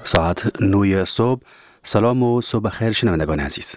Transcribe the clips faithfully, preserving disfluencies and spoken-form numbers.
ساعت نه صبح. سلام و صبح خیر شنوندگان عزیز.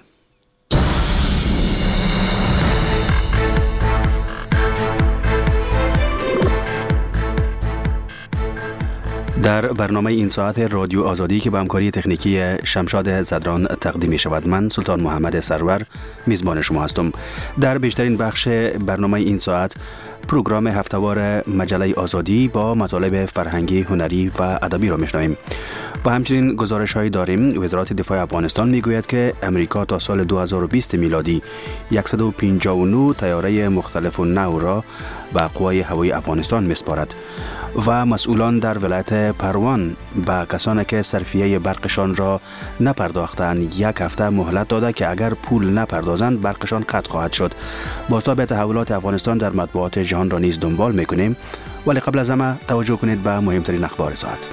در برنامه این ساعت رادیو آزادی که با همکاری تکنیکی شمشاد زدران تقدیم می شود، من سلطان محمد سرور میزبان شما هستم. در بیشترین بخش برنامه این ساعت پروگرام هفته‌وار مجله آزادی با مطالب فرهنگی، هنری و ادبی را میشنویم. و همچنین گزارش هایی داریم. وزارت دفاع افغانستان میگوید که امریکا تا سال دو هزار و بیست میلادی صد و پنجاه و نه طیاره مختلف نو را به قوای هوایی افغانستان میسپارد. و مسئولان در ولایت پروان به کسانی که صرفیه برقشان را نپرداختند یک هفته مهلت داده که اگر پول نپردازند برقشان قطع خواهد شد. بازتاب تحولات افغانستان در مطبوعات جهان را نیز دنبال میکنیم، ولی قبل از همه توجه کنید به مهمترین اخبار ساعت.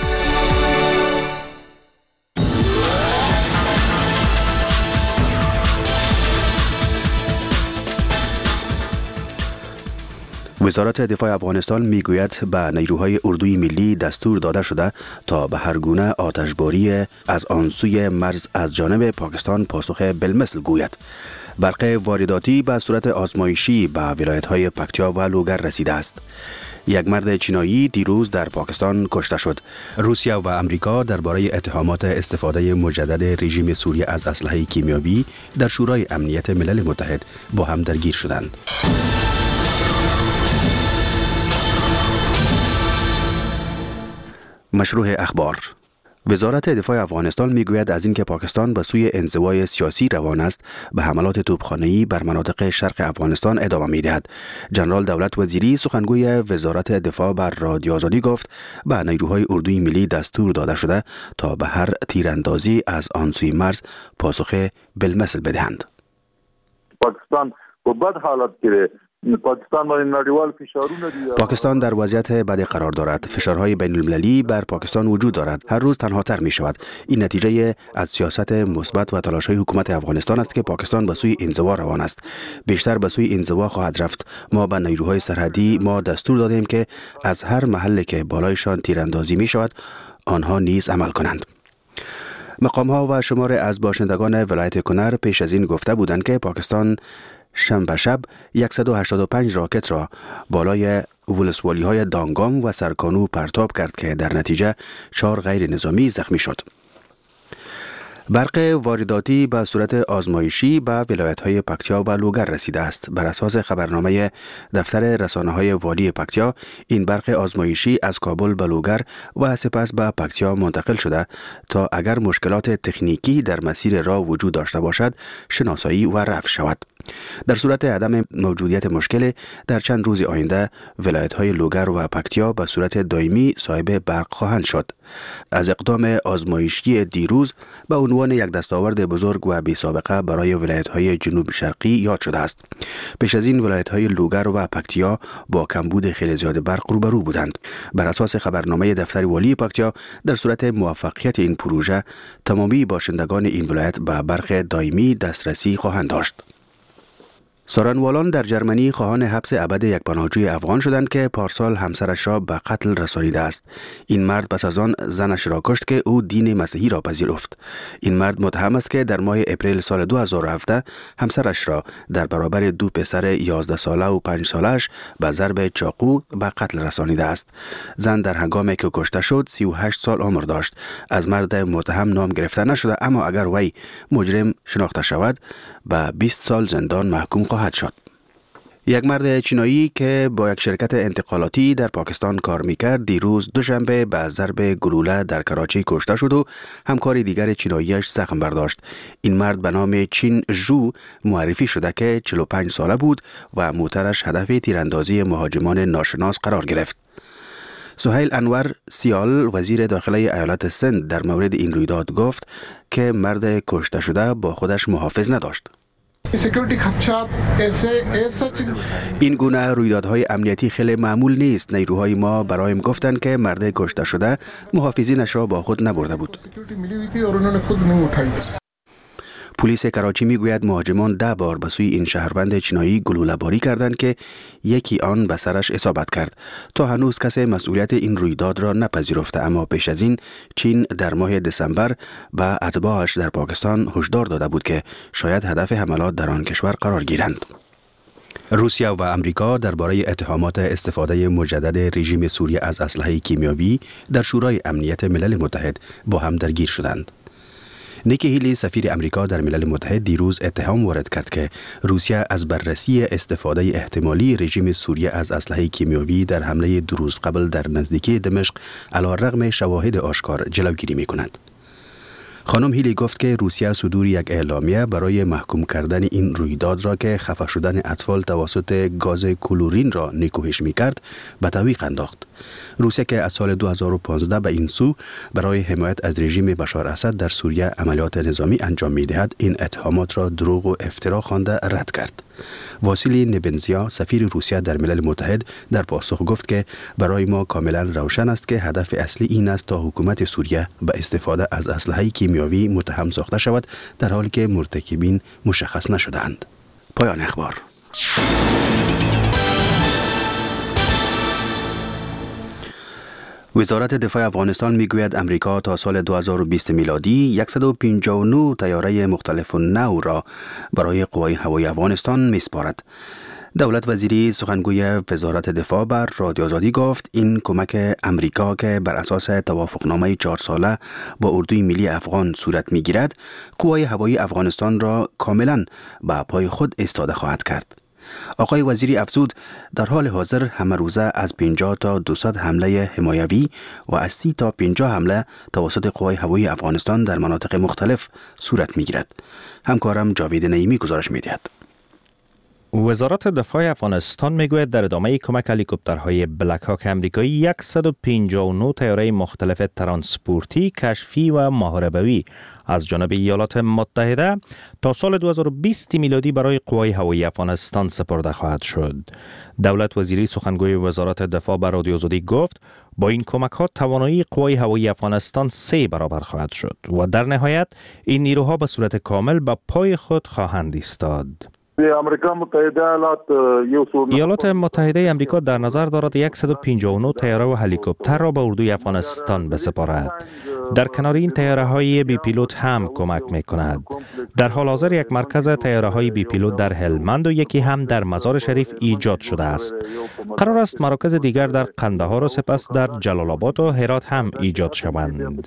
وزارت دفاع افغانستان میگوید به نیروهای اردوی ملی دستور داده شده تا به هر گونه آتشباری از آن سوی مرز از جانب پاکستان پاسخ بالمثل گوید. برق وارداتی به صورت آزمایشی به ولایت‌های پکتیا و لوگر رسیده است. یک مرد چینایی دیروز در پاکستان کشته شد. روسیه و امریکا درباره اتهامات استفاده مجدد رژیم سوریه از اسلحه کیمیاوی در شورای امنیت ملل متحد با هم درگیر شدند. مشروع اخبار. وزارت دفاع افغانستان میگوید از اینکه پاکستان به سوی انزوای سیاسی روان است، به حملات توپخانه‌ای بر مناطق شرق افغانستان ادامه میدهد. جنرال دولت وزیری سخنگوی وزارت دفاع بر رادیو آزادی گفت به نیروهای اردوی ملی دستور داده شده تا به هر تیراندازی از آن سوی مرز پاسخ بالمثل بدهند. پاکستان با بد حالت گیره پاکستان با نړیوال فشارونه دی. پاکستان در وضعیت بدی قرار دارد. فشارهای بین المللی بر پاکستان وجود دارد. هر روز تنها تر می شود. این نتیجه از سیاست مثبت و تلاش‌های حکومت افغانستان است که پاکستان به سوی انزوا روان است. بیشتر به سوی انزوا خواهد رفت. ما به نیروهای سرحدی ما دستور دادیم که از هر محلی که بالایشان تیراندازی می شود آنها نیز عمل کنند. مقام‌ها و شمار از باشندگان ولایت کنر پیش از این گفته بودند که پاکستان شنبه شب صد و هشتاد و پنج راکت را بالای ولسوالی های دانگام و سرکانو پرتاب کرد که در نتیجه چهار غیر نظامی زخمی شد. برق وارداتی به صورت آزمایشی به ولایت‌های پکتیا و لوگر رسیده است. بر اساس خبرنامه دفتر رسانه‌های والی پکتیا، این برق آزمایشی از کابل به لوگر و سپس به پکتیا منتقل شده تا اگر مشکلات تکنیکی در مسیر راه وجود داشته باشد شناسایی و رفع شود. در صورت عدم موجودیت مشکل در چند روز آینده ولایت‌های لوگر و پکتیا به صورت دائمی صاحب برق خواهند شد. از اقدام آزمایشی دیروز به عنوان یک دستاورد بزرگ و بی سابقه برای ولایت‌های جنوب شرقی یاد شده است. پیش از این ولایت‌های لوگر و پکتیا با کمبود خیلی زیاد برق روبرو بودند. بر اساس خبرنامه دفتر والی پکتیا، در صورت موفقیت این پروژه تمامی باشندگان این ولایت به برق دائمی دسترسی خواهند داشت. سارنوالان در جرمنی خواهان حبس ابد یک پناهجوی افغان شدند که پارسال همسرش را به قتل رسانیده است. این مرد پس از آن زنش را کشت که او دین مسیحی را پذیرفت. این مرد متهم است که در ماه اپریل سال دو هزار و هفده همسرش را در برابر دو پسر یازده ساله و پنج سالش به ضرب چاقو به قتل رسانیده است. زن در هنگامی که کشته شد سی و هشت سال عمر داشت. از مرد متهم نام گرفته نشده، اما اگر وی مجرم شناخته شود به بیست سال زندان محکوم خواهد شد. یک مرد چینایی که با یک شرکت انتقالاتی در پاکستان کار میکرد دیروز دوشنبه به ضرب گلوله در کراچی کشته شد و همکار دیگر چیناییش زخم برداشت. این مرد به نام چین ژو معرفی شده که چهل و پنج ساله بود و موترش هدف تیراندازی مهاجمان ناشناس قرار گرفت. سهیل انور سیال وزیر داخله ایالت سند در مورد این رویداد گفت که مرد کشته شده با خودش محافظ نداشت. این گونه رویدادهای امنیتی خیلی معمول نیست. نیروهای ما برایم گفتند که مرد کشته شده محافظینش را با خود نبرده بود. پلیس کراچی میگوید مهاجمان ده بار به سوی این شهروند چینایی گلوله‌باری کردند که یکی آن به سرش اصابت کرد. تا هنوز کسی مسئولیت این رویداد را نپذیرفته، اما پیش از این چین در ماه دسامبر به اتباعش در پاکستان هشدار داده بود که شاید هدف حملات در آن کشور قرار گیرند. روسیه و امریکا درباره اتهامات استفاده مجدد رژیم سوریه از اسلحه کیمیاوی در شورای امنیت ملل متحد با هم درگیر شدند. نیکی هیلی سفیر امریکا در ملل متحد دیروز اتهام وارد کرد که روسیه از بررسی استفاده احتمالی رژیم سوریه از اسلحه کیمیاوی در حمله دو روز قبل در نزدیکی دمشق علیرغم شواهد آشکار جلوگیری می‌کند. خانم هیلی گفت که روسیه صدور یک اعلامیه برای محکوم کردن این رویداد را که خفه شدن اطفال توسط گاز کلورین را نکوهش می‌کرد به تعویق انداخت. روسیه که از سال دو هزار و پانزده به این سو برای حمایت از رژیم بشار اسد در سوریه عملیات نظامی انجام می‌دهد، این اتهامات را دروغ و افترا خوانده رد کرد. واسیلی نبنزیا سفیر روسیه در ملل متحد در پاسخ گفت که برای ما کاملا روشن است که هدف اصلی این است تا حکومت سوریه به استفاده از اسلحه کیمیاوی متهم ساخته شود، در حالی که مرتکبین مشخص نشده‌اند. پایان اخبار. وزارت دفاع افغانستان میگوید امریکا تا سال دو هزار و بیست میلادی صد و پنجاه و نه طیاره مختلف نو را برای قوای هوایی افغانستان میسپارد. دولت وزیری سخنگوی وزارت دفاع بر رادیو آزادی گفت این کمک امریکا که بر اساس توافقنامه چهار ساله با اردوی ملی افغان صورت میگیرد، قوای هوایی افغانستان را کاملا به پای خود ایستاده خواهد کرد. آقای وزیری افزود در حال حاضر همه روزه از پنجاه تا دویست حمله حمایوی و از سی تا پنجاه حمله توسط قوای هوایی افغانستان در مناطق مختلف صورت میگیرد. همکارم جاوید نعیمی گزارش میدهد. وزارت دفاع افغانستان میگوید در ادامه کمک هلیکوپترهای بلک هاک امریکایی صد و پنجاه و نه طیاره مختلف ترانسپورتی، کشفی و محاربوی از جانب ایالات متحده تا سال دو هزار و بیست میلادی برای قوای هوایی افغانستان سپرده خواهد شد. دولت وزیری سخنگوی وزارت دفاع بر رادیو آزادی گفت با این کمک ها توانایی قوای هوایی افغانستان سه برابر خواهد شد و در نهایت این نیروها به صورت کامل به پای خود خواهند ایستاد. ایالات متحده امریکا در نظر دارد صد و پنجاه و نه طیاره و هلیکوپتر را به اردوی افغانستان بسپارد. در کنار این طیاره های بی پیلوت هم کمک می کند. در حال حاضر یک مرکز طیاره های بی پیلوت در هلمند و یکی هم در مزار شریف ایجاد شده است. قرار است مراکز دیگر در قندهار و سپس در جلال آباد و هرات هم ایجاد شوند.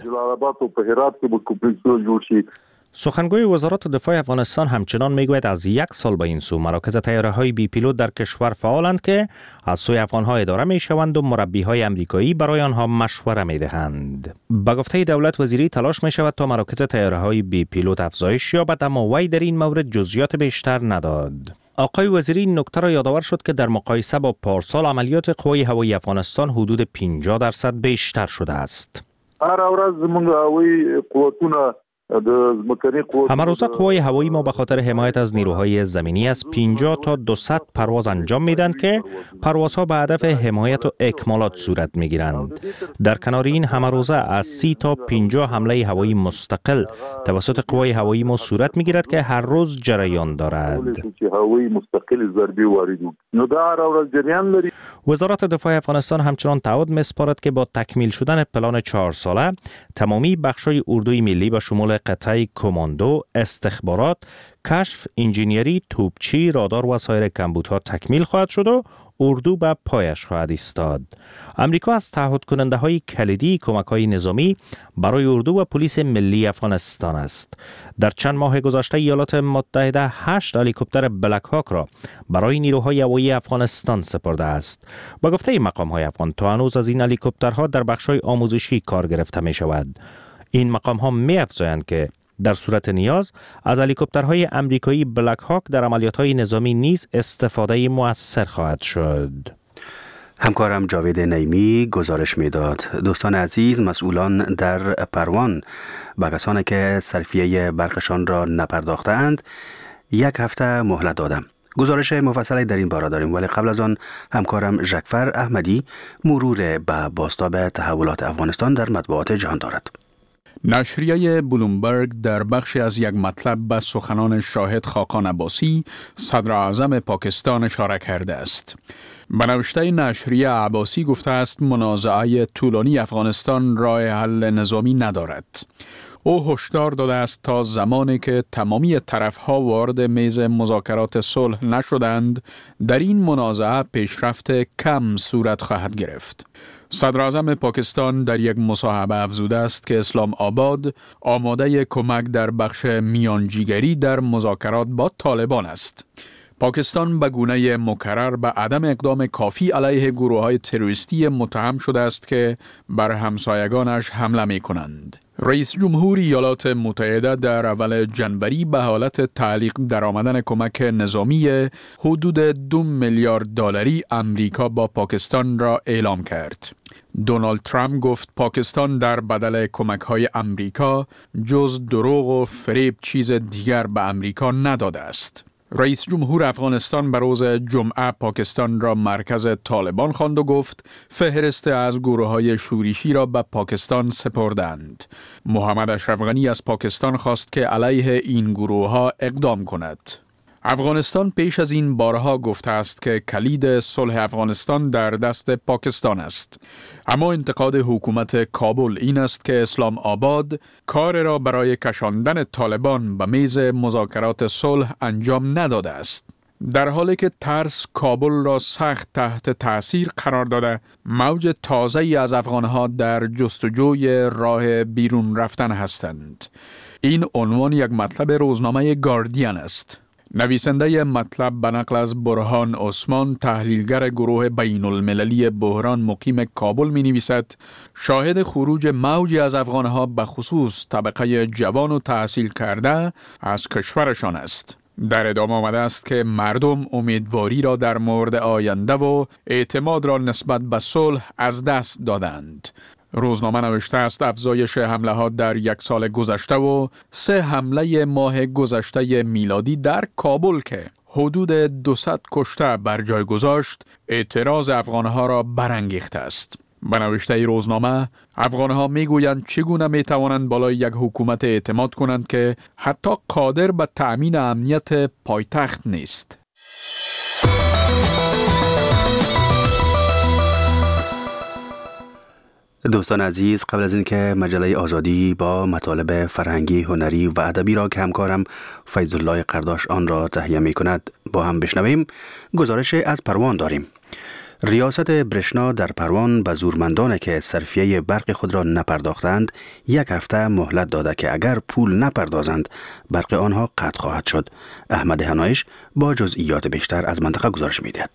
سخنگوی وزارت دفاع افغانستان همچنان میگوید از یک سال به این سو مراکز طیاره‌های بی پیلوت در کشور فعالند که از سوی افغان‌ها اداره می‌شوند و مربی‌های آمریکایی برای آنها مشوره می‌دهند. به گفته دولت وزیری تلاش می‌شود تا مراکز طیاره‌های بی پیلوت افزایش یابد، اما وی در این مورد جزئیات بیشتر نداد. آقای وزیری این نکته را یادآور شد که در مقایسه با پارسال عملیات قوای هوایی افغانستان حدود پنجاه درصد بیشتر شده است. هر ورځ موږ هوایی قوتونه همه روزه قوای هوایی ما به خاطر حمایت از نیروهای زمینی از پنجاه تا دویست پرواز انجام میدن که پروازها به هدف حمایت و اکمالات صورت میگیرند. در کنار این همه روزه از سی تا پنجاه حمله هوایی مستقل توسط قوای هوایی ما صورت میگیرد که هر روز جریان دارد. وزارت دفاع افغانستان همچنان تعهد میسپارد که با تکمیل شدن پلان چهار ساله تمامی بخش‌های اردوی ملی به شمول قطعه کماندو، استخبارات، کشف، انجینیری، توپچی، رادار و سایر کمبودها تکمیل خواهد شد و اردو به پایش خواهد ایستاد. امریکا از تعهد کننده های کلیدی کمک های نظامی برای اردو و پلیس ملی افغانستان است. در چند ماه گذشته ایالات متحده هشت هلیکوپتر بلک هاک را برای نیروهای هوایی افغانستان سپرده است. با گفته مقام های افغان تا هنوز از این هلیکوپترها در بخش های آموزشی کار گرفته می شود. این مقام ها می افزایند که در صورت نیاز از هلیکوپترهای امریکایی بلک هاک در عملیات‌های نظامی نیز استفاده مؤثر خواهد شد. همکارم جاوید نعیمی گزارش میداد. دوستان عزیز، مسئولان در پروان به کسانی که صرفیه برقشان را نپرداختند یک هفته مهلت دادند. گزارش مفصلی در این باره داریم، ولی قبل از آن همکارم ژکفر احمدی مرور به بازتاب تحولات افغانستان در مطبوعات جهان دارد. نشریه بلومبرگ در بخش از یک مطلب به سخنان شاهد خاقان عباسی صدر اعظم پاکستان اشاره کرده است. به نوشته نشریه عباسی گفته است منازعه طولانی افغانستان راه حل نظامی ندارد. او هشدار داده است تا زمانی که تمامی طرف‌ها وارد میز مذاکرات صلح نشدند، در این منازعه پیشرفت کم صورت خواهد گرفت. صدر اعظم پاکستان در یک مصاحبه افزوده است که اسلام آباد آماده کمک در بخش میانجیگری در مذاکرات با طالبان است. پاکستان به گونه مکرر به عدم اقدام کافی علیه گروه‌های تروریستی متهم شده است که بر همسایگانش حمله می‌کنند. رئیس جمهور ایالات متحده در اول جنوری به حالت تعلیق درآمدن کمک نظامی حدود دو میلیارد دلاری امریکا با پاکستان را اعلام کرد. دونالد ترامپ گفت پاکستان در بدل کمک‌های امریکا جز دروغ و فریب چیز دیگر به امریکا نداده است. رئیس جمهور افغانستان به روز جمعه پاکستان را مرکز طالبان خواند و گفت فهرست از گروه‌های شورشی را به پاکستان سپردند. محمد اشرف غنی از پاکستان خواست که علیه این گروه‌ها اقدام کند. افغانستان پیش از این بارها گفته است که کلید صلح افغانستان در دست پاکستان است. اما انتقاد حکومت کابل این است که اسلام آباد کار را برای کشاندن طالبان به میز مذاکرات صلح انجام نداده است. در حالی که ترس کابل را سخت تحت تأثیر قرار داده، موج تازه‌ای از افغانها در جستجوی راه بیرون رفتن هستند. این عنوان یک مطلب روزنامه گاردین است. نویسنده مطلب به نقل از برهان عثمان، تحلیلگر گروه بین المللی بحران مقیم کابل می نویسد شاهد خروج موجی از افغانها به خصوص طبقه جوان و تحصیل کرده از کشورشان است. در ادامه آمده است که مردم امیدواری را در مورد آینده و اعتماد را نسبت به صلح از دست دادند. روزنامه نوشته است افزایش حمله ها در یک سال گذشته و سه حمله ماه گذشته میلادی در کابل که حدود دوصد کشته بر جای گذاشت اعتراض افغانها را برانگیخته است. به نوشته روزنامه افغانها میگویند چگونه میتوانند بالای یک حکومت اعتماد کنند که حتی قادر به تأمین امنیت پایتخت نیست. دوستان عزیز، قبل از اینکه مجله آزادی با مطالب فرهنگی، هنری و ادبی را که همکارم فیض الله قرداش آن را تهیه می کند با هم بشنویم، گزارش از پروان داریم. ریاست برشنا در پروان به زورمندان که صرفیه برق خود را نپرداختند یک هفته مهلت داده که اگر پول نپردازند برق آنها قطع خواهد شد. احمد هنایش با جزئیات بیشتر از منطقه گزارش می‌دهد.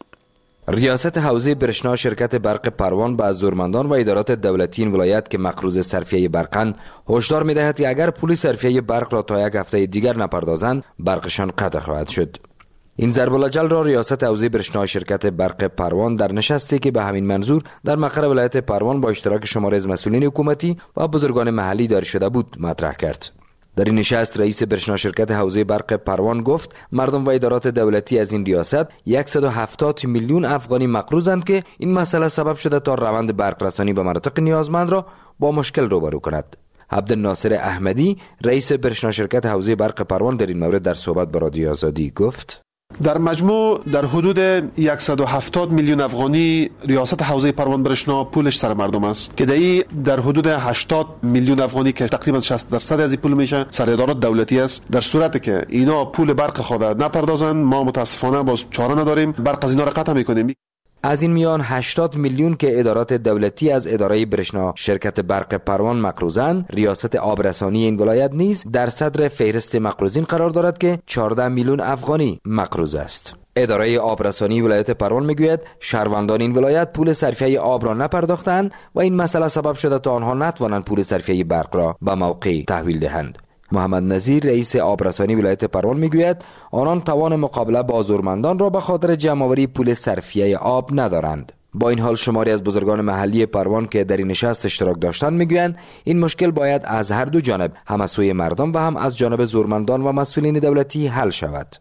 ریاست حوزه برشنا شرکت برق پروان به زورمندان و ادارات دولتی این ولایت که مقروض صرفیه برقند هشدار می‌دهد که اگر پول صرفیه برق را تا یک هفته دیگر نپردازند برقشان قطع خواهد شد. این ضرب الاجل را ریاست حوزه برشنا شرکت برق پروان در نشستی که به همین منظور در مقر ولایت پروان با اشتراک شماری از مسئولین حکومتی و بزرگان محلی دایر شده بود مطرح کرد. در این نشست رئیس برشنا شرکت حوزه برق پروان گفت مردم و ادارات دولتی از این ریاست صد و هفتاد میلیون افغانی مقروضند که این مسئله سبب شده تا روند برق رسانی به مناطق نیازمند را با مشکل روبرو کند. عبدالناصر احمدی رئیس برشنا شرکت حوزه برق پروان در این مورد در صحبت با رادیو آزادی گفت در مجموع در حدود صد و هفتاد میلیون افغانی ریاست حوزه پروان برشنا پولش سر مردم است که دایی در حدود هشتاد میلیون افغانی که تقریبا شصت درصد از این پول میشه سر ادارات دولتی است. در صورتی که اینا پول برق خود نپردازند ما متاسفانه باز چاره نداریم، برق از اینا را قطع میکنیم. از این میان هشتاد میلیون که ادارات دولتی از اداره برشنا شرکت برق پروان مقروضند، ریاست آبرسانی این ولایت نیز در صدر فهرست مقروضین قرار دارد که چهارده میلیون افغانی مقروض است. اداره آبرسانی ولایت پروان میگوید شهروندان این ولایت پول صرفیه آب را نپرداختند و این مسئله سبب شده تا آنها نتوانند پول صرفیه برق را به موقع تحویل دهند. محمد نظیر رئیس آبرسانی ولایت پروان میگوید آنان توان مقابله با زورمندان را به خاطر جمع‌آوری پول صرفیه آب ندارند. با این حال شماری از بزرگان محلی پروان که در این نشست اشتراک داشتند میگویند این مشکل باید از هر دو جانب، هم از سوی مردم و هم از جانب زورمندان و مسئولین دولتی حل شود.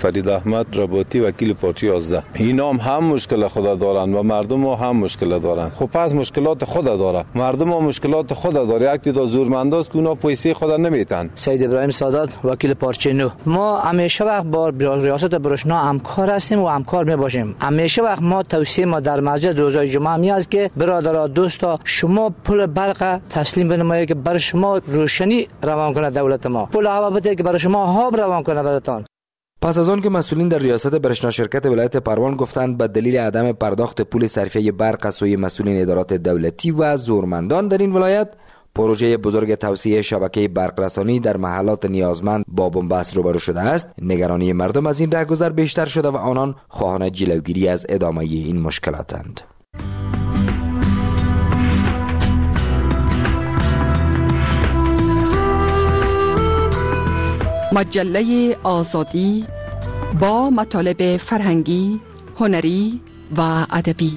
فرید احمد رباطی وکیل پارچه یازده. اینا هم هم مشکل خود دارن و مردم هم مشکل دارن. خب پس مشکلات خود داره، مردم هم مشکلات خود داره. یک تعداد زورمنداست که اونا پیسه خود نمیتن. سید ابراهیم سادات وکیل پارچه نو. ما همیشه وقت با ریاست برشنا همکار هستیم و همکار میباشیم. همیشه وقت ما توصیه ما در مسجد روزهای جمعه می است که برادرها دوستا شما پول برق تسلیم بنمایید که برای شما روشنی روان کنه دولت ما. پول هوا بده که برای شما آب روان کنه براتون. پس از آن که مسئولین در ریاست برشنا شرکت ولایت پروان گفتند به دلیل عدم پرداخت پول صرفه برق از سوی مسئولین ادارات دولتی و زورمندان در این ولایت، پروژه بزرگ توسعه شبکه برق رسانی در محلات نیازمند با بنبست روبرو شده است، نگرانی مردم از این رهگذر بیشتر شده و آنان خواهان جلوگیری از ادامه این مشکلاتند. مجله آزادی با مطالب فرهنگی، هنری و ادبی.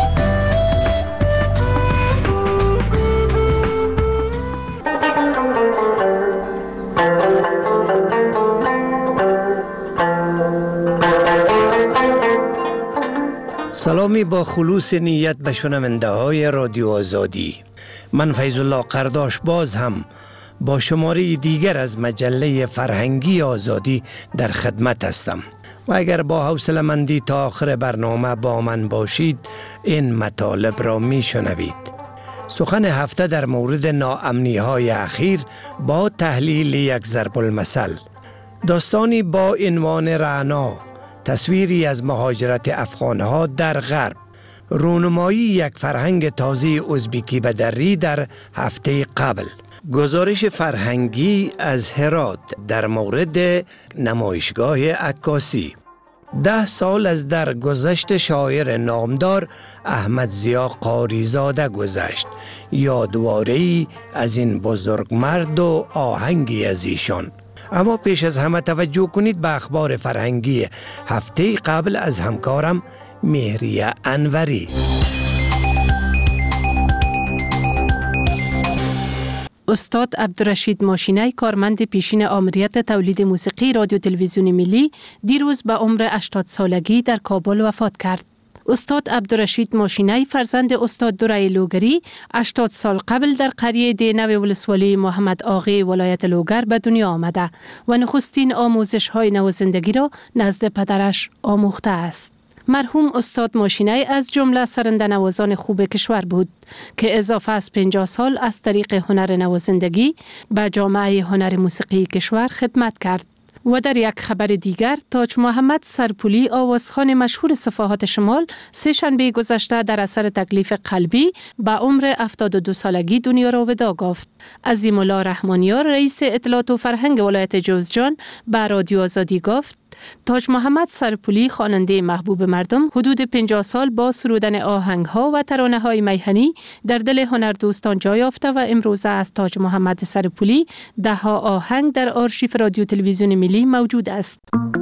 سلامی با خلوص نیت به شنونده های رادیو آزادی. من فیض الله قرداش باز هم با شماره دیگر از مجله فرهنگی آزادی در خدمت هستم و اگر با حوصله‌مندی تا آخر برنامه با من باشید این مطالب را می شنوید. سخن هفته در مورد ناامنی های اخیر با تحلیل یک ضرب المثل، داستانی با عنوان رعنا، تصویری از مهاجرت افغانها در غرب، رونمایی یک فرهنگ تازه ازبکی به دری در هفته قبل، گزارش فرهنگی از هرات در مورد نمایشگاه عکاسی، ده سال از درگذشت شاعر نامدار احمد ضیا قاریزاده گذشت، یادواره‌ای از این بزرگ مرد و آهنگی از ایشان. اما پیش از همه توجه کنید به اخبار فرهنگی هفته قبل از همکارم مهریه انوری. استاد عبدالرشید ماشینی، کارمند پیشین آمریت تولید موسیقی رادیو تلویزیون ملی، دیروز به عمر هشتاد سالگی در کابل وفات کرد. استاد عبدالرشید ماشینی فرزند استاد دوره لوگری هشتاد سال قبل در قریه دینو ولسوالی محمد آغی ولایت لوگر به دنیا آمده و نخستین آموزش های نوازندگی را نزد پدرش آموخته است. مرحوم استاد ماشینی از جمله سرنده نوازان خوب کشور بود که اضافه از پنجاه سال از طریق هنر نوازندگی به جامعه هنر موسیقی کشور خدمت کرد. و در یک خبر دیگر، تاج محمد سرپولی، آوازخوان مشهور صفاهات شمال، سه شنبه گذشته در اثر تکلیف قلبی به عمر هفتاد و دو سالگی دنیا را وداع گفت. عظیم الله رحمانیار، رئیس اطلاعات و فرهنگ ولایت جوزجان، به رادیو آزادی گفت تاج محمد سرپولی، خواننده محبوب مردم، حدود پنجاه سال با سرودن آهنگ‌ها و ترانه‌های میهنی در دل هنردوستان جای یافته و امروزه از تاج محمد سرپولی ده‌ها آهنگ در آرشیو رادیو تلویزیون ملی موجود است.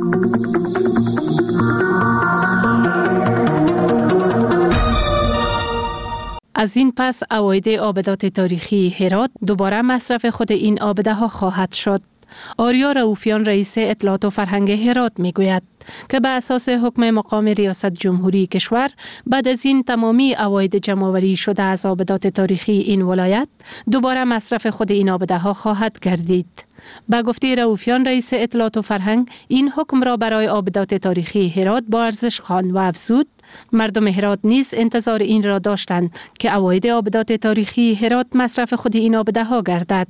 از این پس عواید آبدات تاریخی هرات دوباره مصرف خود این آبده ها خواهد شد. آریا رؤوفیان، رئیس اطلاعات و فرهنگ هرات، میگوید که به اساس حکم مقام ریاست جمهوری کشور بعد از این تمامی عواید جمع‌آوری شده از آبدات تاریخی این ولایت دوباره مصرف خود این آبده ها خواهد گردید. با گفته رؤوفیان، رئیس اطلاعات و فرهنگ این حکم را برای آبدات تاریخی هرات با ارزش خواند و افزود مردم هرات نیز انتظار این را داشتند که عواید آبدات تاریخی هرات مصرف خود این آبده ها گردد.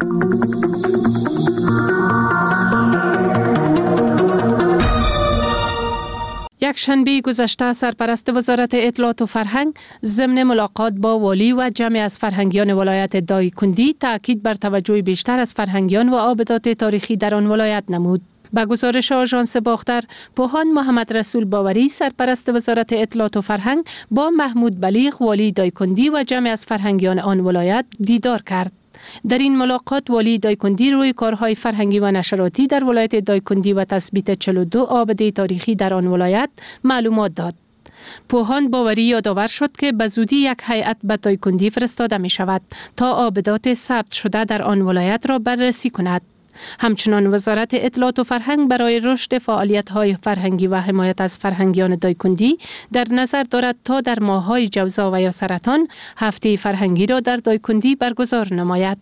یک شنبه گذشته سرپرست وزارت اطلاعات و فرهنگ ضمن ملاقات با والی و جمع از فرهنگیان ولایت دایکنی تاکید بر توجه بیشتر از فرهنگیان و آبدات تاریخی در آن ولایت نمود. با گزارش آژانس باختر، پوهان محمد رسول باوری، سرپرست وزارت اطلاعات و فرهنگ، با محمود بلیغ، والی دایکنی و جمع از فرهنگیان آن ولایت دیدار کرد. در این ملاقات والی دایکنی روی کارهای فرهنگی و نشراتی در ولایت دایکنی و تثبیت چهل و دو آبده تاریخی در آن ولایت معلومات داد. پوهان باوری یادآور شد که به زودی یک هیئت به دایکنی فرستاده می شود تا آبدات ثبت شده در آن ولایت را بررسی کند. همچنان وزارت اطلاعات و فرهنگ برای رشد فعالیت‌های فرهنگی و حمایت از فرهنگیان دایکندی در نظر دارد تا در ماه‌های جوزا و یا سرطان هفته فرهنگی را در دایکندی برگزار نماید.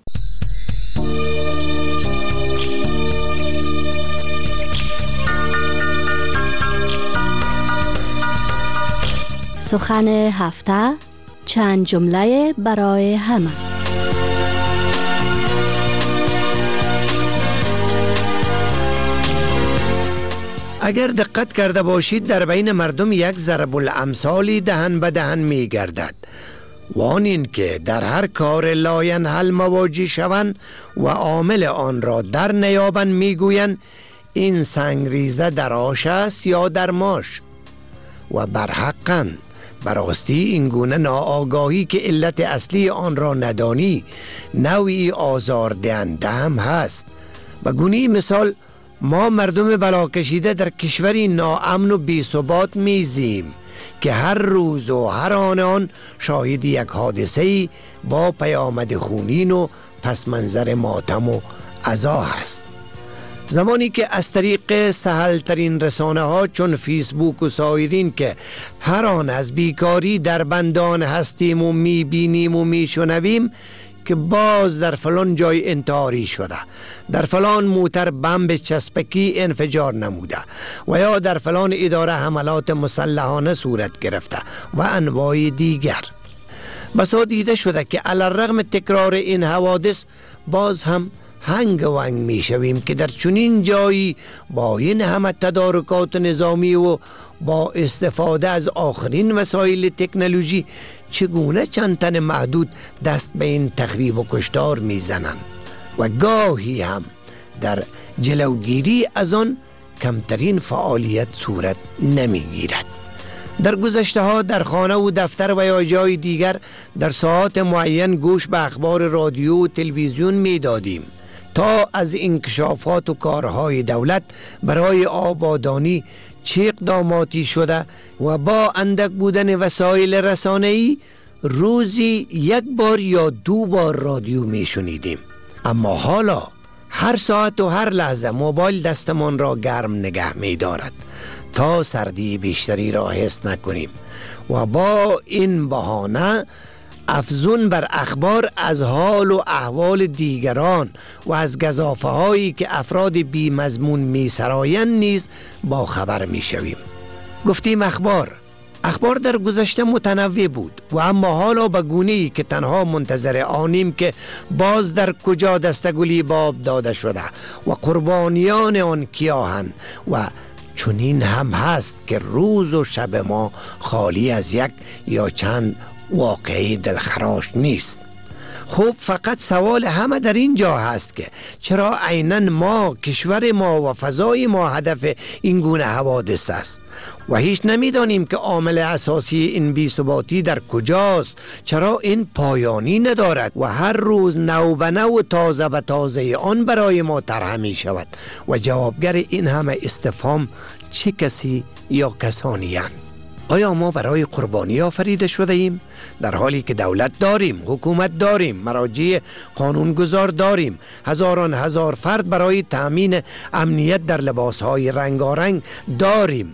سخن هفته، چند جمله برای همه. اگر دقت کرده باشید در بین مردم یک ضرب الامثالی دهن به دهن می گردد، وان این که در هر کار لاینحل مواجه شوند و عامل آن را در نیابند می گویند این سنگریزه در آش است یا در ماش، و برحقند. براستی این گونه ناآگاهی که علت اصلی آن را ندانی نوعی آزاردهنده هم هست. به گونه مثال ما مردم بلا کشیده در کشوری ناامن و بی ثبات میزیم که هر روز و هر آن آن شاهد یک حادثه با پیامد خونین و پس منظر ماتم و عزا هست. زمانی که از طریق سهل ترین رسانه ها چون فیسبوک و سایرین که هر آن از بیکاری در بندان هستیم و میبینیم و میشنویم که باز در فلان جای انتحاری شده، در فلان موتر بمب چسبکی انفجار نموده و یا در فلان اداره حملات مسلحانه صورت گرفته و انواع دیگر، بسا دیده شده که علی الرغم تکرار این حوادث باز هم هنگ و هنگ می شویم که در چنین جایی با این همه تدارکات نظامی و با استفاده از آخرین وسایل تکنولوژی چگونه چند تن محدود دست به این تخریب و کشتار می زنند و گاهی هم در جلوگیری از آن کمترین فعالیت صورت نمی گیرد. در گذشته ها در خانه و دفتر و یا جای دیگر در ساعات معین گوش به اخبار رادیو و تلویزیون می دادیم تا از انکشافات و کارهای دولت برای آبادانی چه اقداماتی شده و با اندک بودن وسایل رسانه‌ای روزی یک بار یا دو بار رادیو می شنیدیم. اما حالا هر ساعت و هر لحظه موبایل دستمان را گرم نگه می دارد تا سردی بیشتری را حس نکنیم و با این بهانه افزون بر اخبار از حال و احوال دیگران و از گزافه هایی که افراد بی مضمون می سرایند نیز با خبر می شویم. گفتیم اخبار اخبار در گذشته متنوع بود و اما حالا به گونه‌ای که تنها منتظر آنیم که باز در کجا دستگلی باب داده شده و قربانیان آن کیاهند و چنین هم هست که روز و شب ما خالی از یک یا چند واقعی دلخراش نیست. خوب فقط سوال همه در این جا هست که چرا عیناً ما کشور ما و فضای ما هدف این گونه حوادث است و هیچ نمیدانیم که عامل اساسی این بی‌ثباتی در کجاست؟ چرا این پایانی ندارد و هر روز نو به نو و تازه به تازه آن برای ما طرح می شود و جوابگر این همه استفهام چه کسی یا کسانی اند؟ آیا ما برای قربانی آفریده شده ایم؟ در حالی که دولت داریم، حکومت داریم، مراجع قانونگذار داریم، هزاران هزار فرد برای تأمین امنیت در لباسهای رنگارنگ داریم،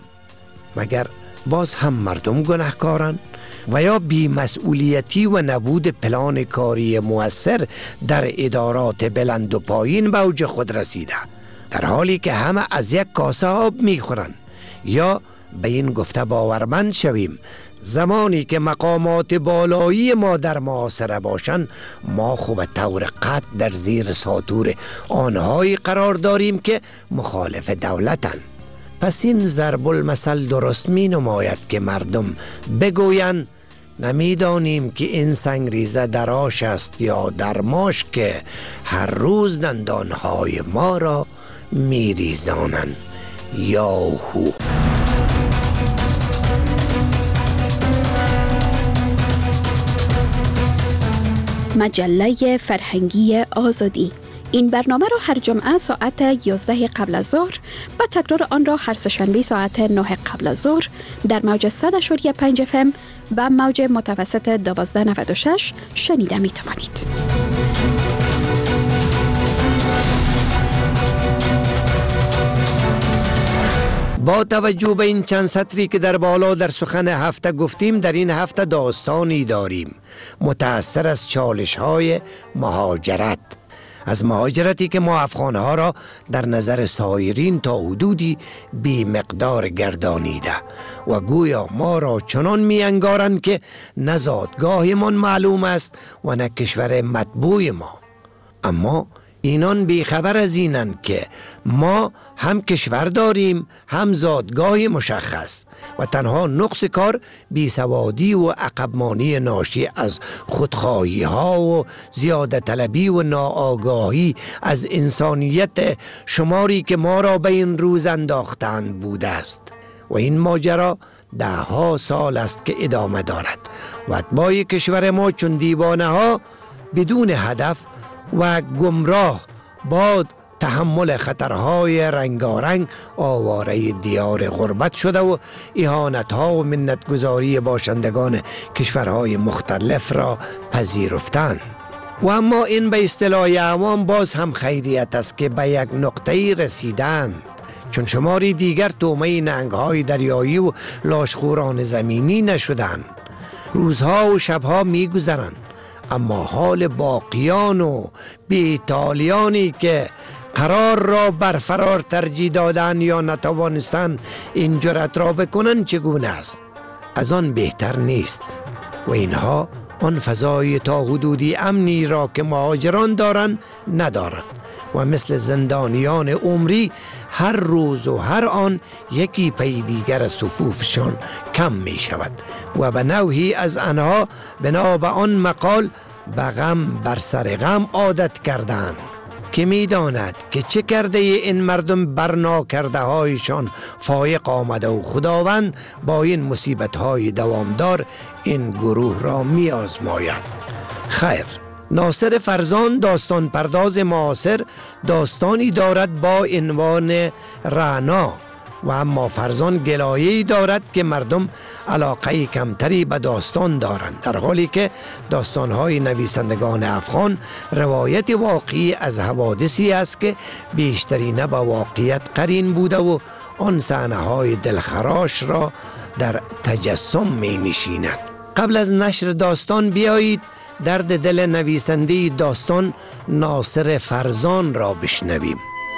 مگر باز هم مردم گناهکارند؟ و یا بی‌مسئولیتی و نبود پلان کاری مؤثر در ادارات بلند و پایین به اوج خود رسیده، در حالی که همه از یک کاسه آب میخورند؟ یا به این گفته باورمند شویم زمانی که مقامات بالایی ما در محاصره باشند ما خوب طور قطع در زیر ساطور آنهایی قرار داریم که مخالف دولتند؟ پس این ضرب المثل درست می نماید که مردم بگویند نمیدانیم که این سنگریزه در آش است یا در ماش که هر روز دندانهای ما را می ریزانند. یاهو. مجله فرهنگی آزادی. این برنامه را هر جمعه ساعت یازده قبل از ظهر و تکرار آن را هر سه‌شنبه ساعت نه قبل از ظهر در موج صد و پنج اف ام و موج متوسط دوازده نود و شش شنیده می توانید. با توجه به این چند سطری که در بالا در سخن هفته گفتیم، در این هفته داستانی داریم متأثر از چالش های مهاجرت، از مهاجرتی که ما افغانها را در نظر سایرین تا حدودی بی مقدار گردانیده و گویا ما را چنان می انگارند که نه زادگاهمان معلوم است و نه کشور مطبوع ما. اما اینان بیخبر از اینند که ما هم کشور داریم هم زادگاه مشخص و تنها نقص کار بیسوادی و عقبمانی ناشی از خودخواهی ها و زیاده طلبی و ناآگاهی از انسانیت شماری که ما را به این روز انداختند بوده است و این ماجرا ده ها سال است که ادامه دارد و اتباع کشور ما چون دیوانه ها بدون هدف و گمراه با تحمل خطرهای رنگارنگ آواره دیار غربت شده و اهانت‌ها و منتگذاری باشندگان کشورهای مختلف را پذیرفتند. و اما این به اصطلاح عوام باز هم خیریت است که به یک نقطه‌ای رسیدند، چون شماری دیگر طعمه ننگ‌های دریایی و لاشخوران زمینی نشدند. روزها و شبها می‌گذرند، اما حال باقیان و بی‌تالیانی که قرار را برفرار ترجیح دادن یا نتوانستند این جرأت را بکنند چگونه است؟ از آن بهتر نیست و اینها آن فضای تا حدودی امنی را که مهاجران دارند ندارند و مثل زندانیان عمری هر روز و هر آن یکی پی دیگر از صفوفشان کم می شود و به نوعی از آنها بنا به آن مقال به غم بر سر غم عادت کردند که می داند که چه کرده این مردم برنا کرده هایشان فایق آمده و خداوند با این مصیبت های دوامدار این گروه را می آزماید. خیر، ناصر فرزان داستان پرداز معاصر داستانی دارد با عنوان رعنا و اما فرزان گلایه‌ای دارد که مردم علاقه کمتری به داستان دارند، در حالی که داستان‌های نویسندگان افغان روایت واقعی از حوادثی است که بیشتری نه به واقعیت قرین بوده و آن صحنه‌های دلخراش را در تجسم می نشیند. قبل از نشر داستان بیایید درد دل نویسنده داستان ناصر فرزان را بشنویم.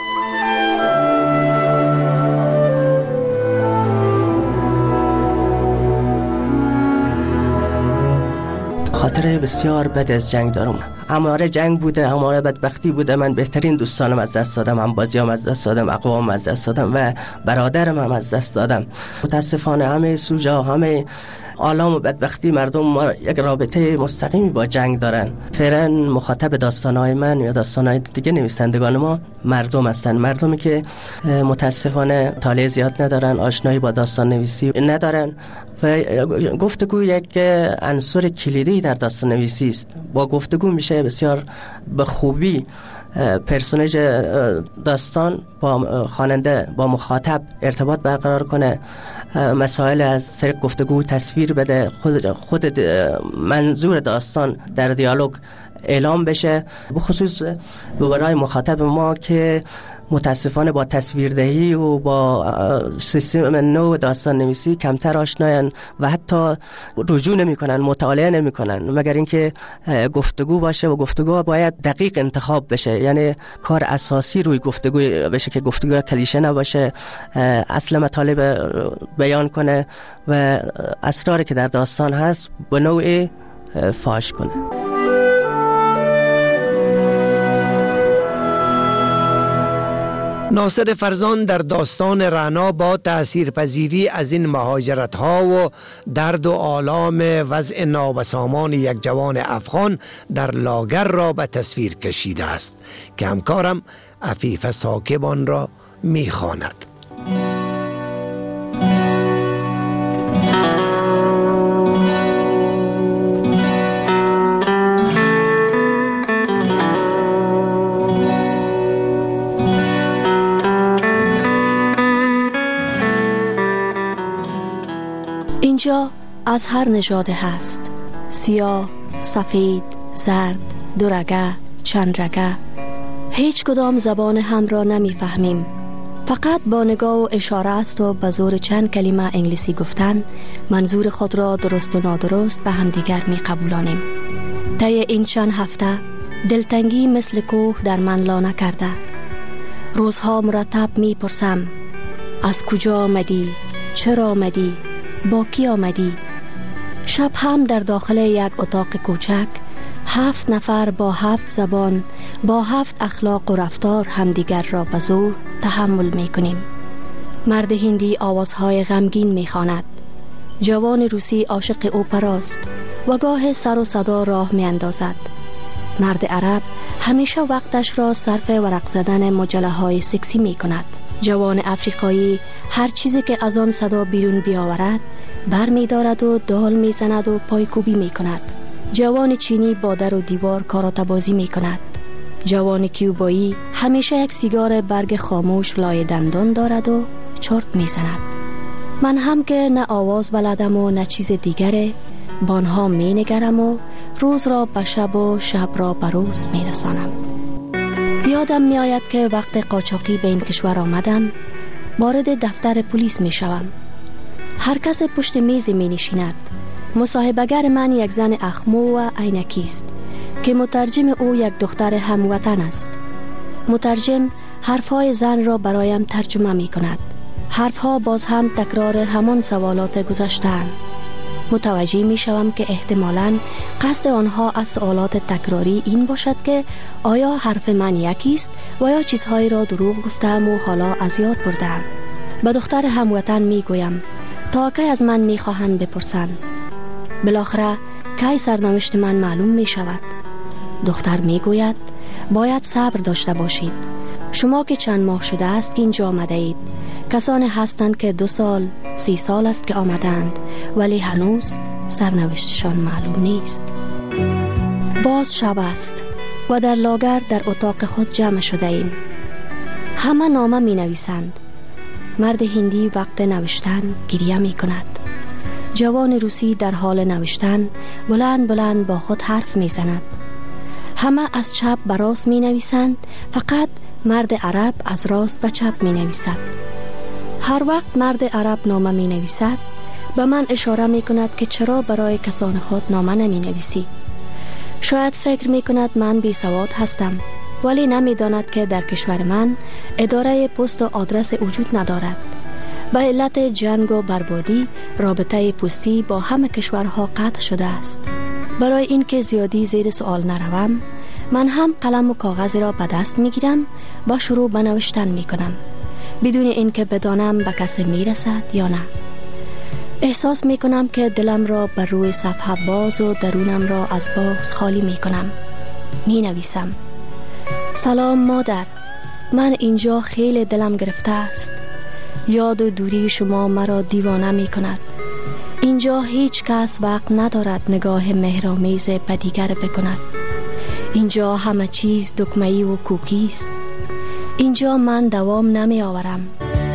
خاطره بسیار بد از جنگ دارم. اماره جنگ بوده، اماره بدبختی بوده. من بهترین دوستانم از دست دادم، هم بازیام از دست دادم، اقوام از دست دادم و برادرم هم از دست دادم. متاسفانه همه سوژه، همه آلام و بدبختی مردم ما یک رابطه مستقیمی با جنگ دارن. فعلا مخاطب داستانهای من یا داستانهای دیگه نویسندگان ما مردم هستن، مردمی که متاسفانه طالع زیاد ندارن، آشنایی با داستان نویسی ندارن و گفتگو یک عنصر کلیدی در داستان نویسی است. با گفتگو میشه بسیار به خوبی پرسوناژ داستان با خواننده، با مخاطب ارتباط برقرار کنه، مسائل از طریق گفتگو تصویر بده، خود خود منظور داستان در دیالوگ اعلام بشه، بخصوص برای مخاطب ما که متاسفانه با تصویردهی و با سیستم نو داستان نویسی کمتر آشنایان و حتی رجوع نمی کنن، مطالعه نمی کنن، مگر اینکه گفتگو باشه و گفتگو باید دقیق انتخاب بشه، یعنی کار اساسی روی گفتگو بشه که گفتگو کلیشه نباشه، اصل مطالب بیان کنه و اسراری که در داستان هست به نوع فاش کنه. ناصر فرزان در داستان رعنا با تأثیرپذیری از این مهاجرت ها و درد و آلام وضع نابسامان یک جوان افغان در لاگر را به تصویر کشیده است که همکارم عفیف ساکبان را می خواند. اینجا از هر نژاد هست، سیاه، سفید، زرد، دورگه، چند رگه. هیچ کدام زبان هم را نمی فهمیم، فقط با نگاه و اشاره است و به زور چند کلمه انگلیسی گفتن منظور خود را درست و نادرست به همدیگر می قبولانیم. طی این چند هفته دلتنگی مثل کوه در من لانه کرده. روزها مرتب می پرسم از کجا آمدی؟ چرا آمدی؟ با کی آمدی؟ شب هم در داخل یک اتاق کوچک هفت نفر با هفت زبان با هفت اخلاق و رفتار همدیگر را به زور تحمل می کنیم. مرد هندی آوازهای غمگین می خواند. جوان روسی عاشق اپراست و گاه سر و صدا راه می اندازد. مرد عرب همیشه وقتش را صرف ورق زدن مجله های سکسی می کند. جوان افریقایی هر چیزی که از آن صدا بیرون بیاورد بر می دارد و دال می زند و پایکوبی می کند. جوان چینی با در و دیوار کاراته بازی می کند. جوان کیوبایی همیشه یک سیگار برگ خاموش لای دندان دارد و چرت می زند. من هم که نه آواز بلدم و نه چیز دیگره بانها می نگرم و روز را به شب و شب را به روز می رسانم. یادم می آید که وقت قاچاقی به این کشور آمدم وارد دفتر پلیس می شوم. هر کس پشت میز می نشیند. مصاحبه‌گر من یک زن اخمو و عینکی است که مترجم او یک دختر هموطن است. مترجم حرفهای زن را برایم ترجمه می کند. حرفها باز هم تکرار همان سوالات گذشته‌اند. متوجه می شوم که احتمالاً قصد آنها از سوالات تکراری این باشد که آیا حرف من یکی است و یا چیزهایی را دروغ گفتم و حالا از یاد بردم. به دختر هموطن می گویم تا کی از من می خواهند بپرسند. بالاخره کی سرنوشت من معلوم می شود. دختر می گوید باید صبر داشته باشید. شما که چند ماه شده است که اینجا آمده اید. کسانی هستند که دو سال سی سال است که آمدند ولی هنوز سرنوشتشان معلوم نیست. باز شب است و در لاگر در اتاق خود جمع شده ایم. همه نامه می نویسند. مرد هندی وقت نوشتن گریه می کند. جوان روسی در حال نوشتن بلند بلند با خود حرف می زند. همه از چپ به راست می نویسند، فقط مرد عرب از راست به چپ می نویسد. هر وقت مرد عرب نامه می نویسد به من اشاره می کند که چرا برای کسان خود نامه نمی نویسی. شاید فکر می کند من بی سواد هستم ولی نمی داند که در کشور من اداره پست و آدرس وجود ندارد. به علت جنگ و بربادی رابطه پستی با همه کشورها قطع شده است. برای اینکه زیادی زیر سوال نروم من هم قلم و کاغذی را به دست می گیرم و شروع به نوشتن می کنم بدون اینکه بدانم به کسی می رسد یا نه. احساس می کنم که دلم را بر روی صفحه باز و درونم را از باز خالی می کنم. می نویسم سلام مادر، من اینجا خیلی دلم گرفته است. یاد و دوری شما مرا دیوانه می کند. اینجا هیچ کس وقت ندارد نگاه مهرآمیز به دیگر بکند. اینجا همه چیز دکمه‌ای و کوکی است. اینجا من دوام نمی آورم.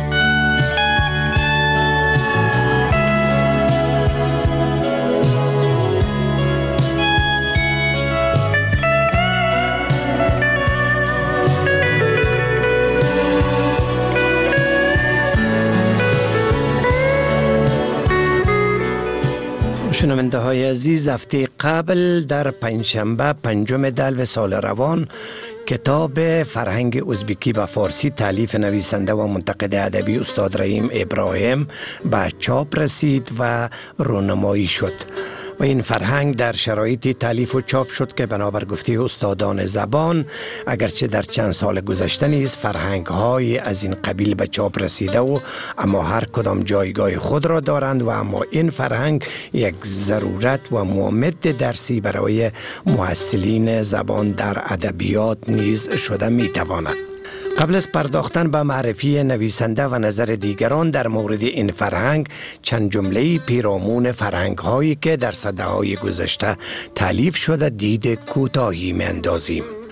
شنونده های عزیز، هفته قبل در پنجشنبه پنجم دلو سال روان کتاب فرهنگ ازبکی به فارسی تالیف نویسنده و منتقد ادبی استاد رحیم ابراهیم به چاپ رسید و رونمایی شد و این فرهنگ در شرایطی تالیف و چاپ شد که بنابر گفته استادان زبان اگرچه در چند سال گذشته نیز فرهنگ های از این قبیل به چاپ رسیده و اما هر کدام جایگاه خود را دارند و اما این فرهنگ یک ضرورت و مؤمد درسی برای محصلین زبان در ادبیات نیز شده می تواند. قبل از پرداختن به معرفی نویسنده و نظر دیگران در مورد این فرهنگ چند جمله پیرامون فرهنگ هایی که در سده های گذشته تالیف شده دید کوتاهی می اندازیم.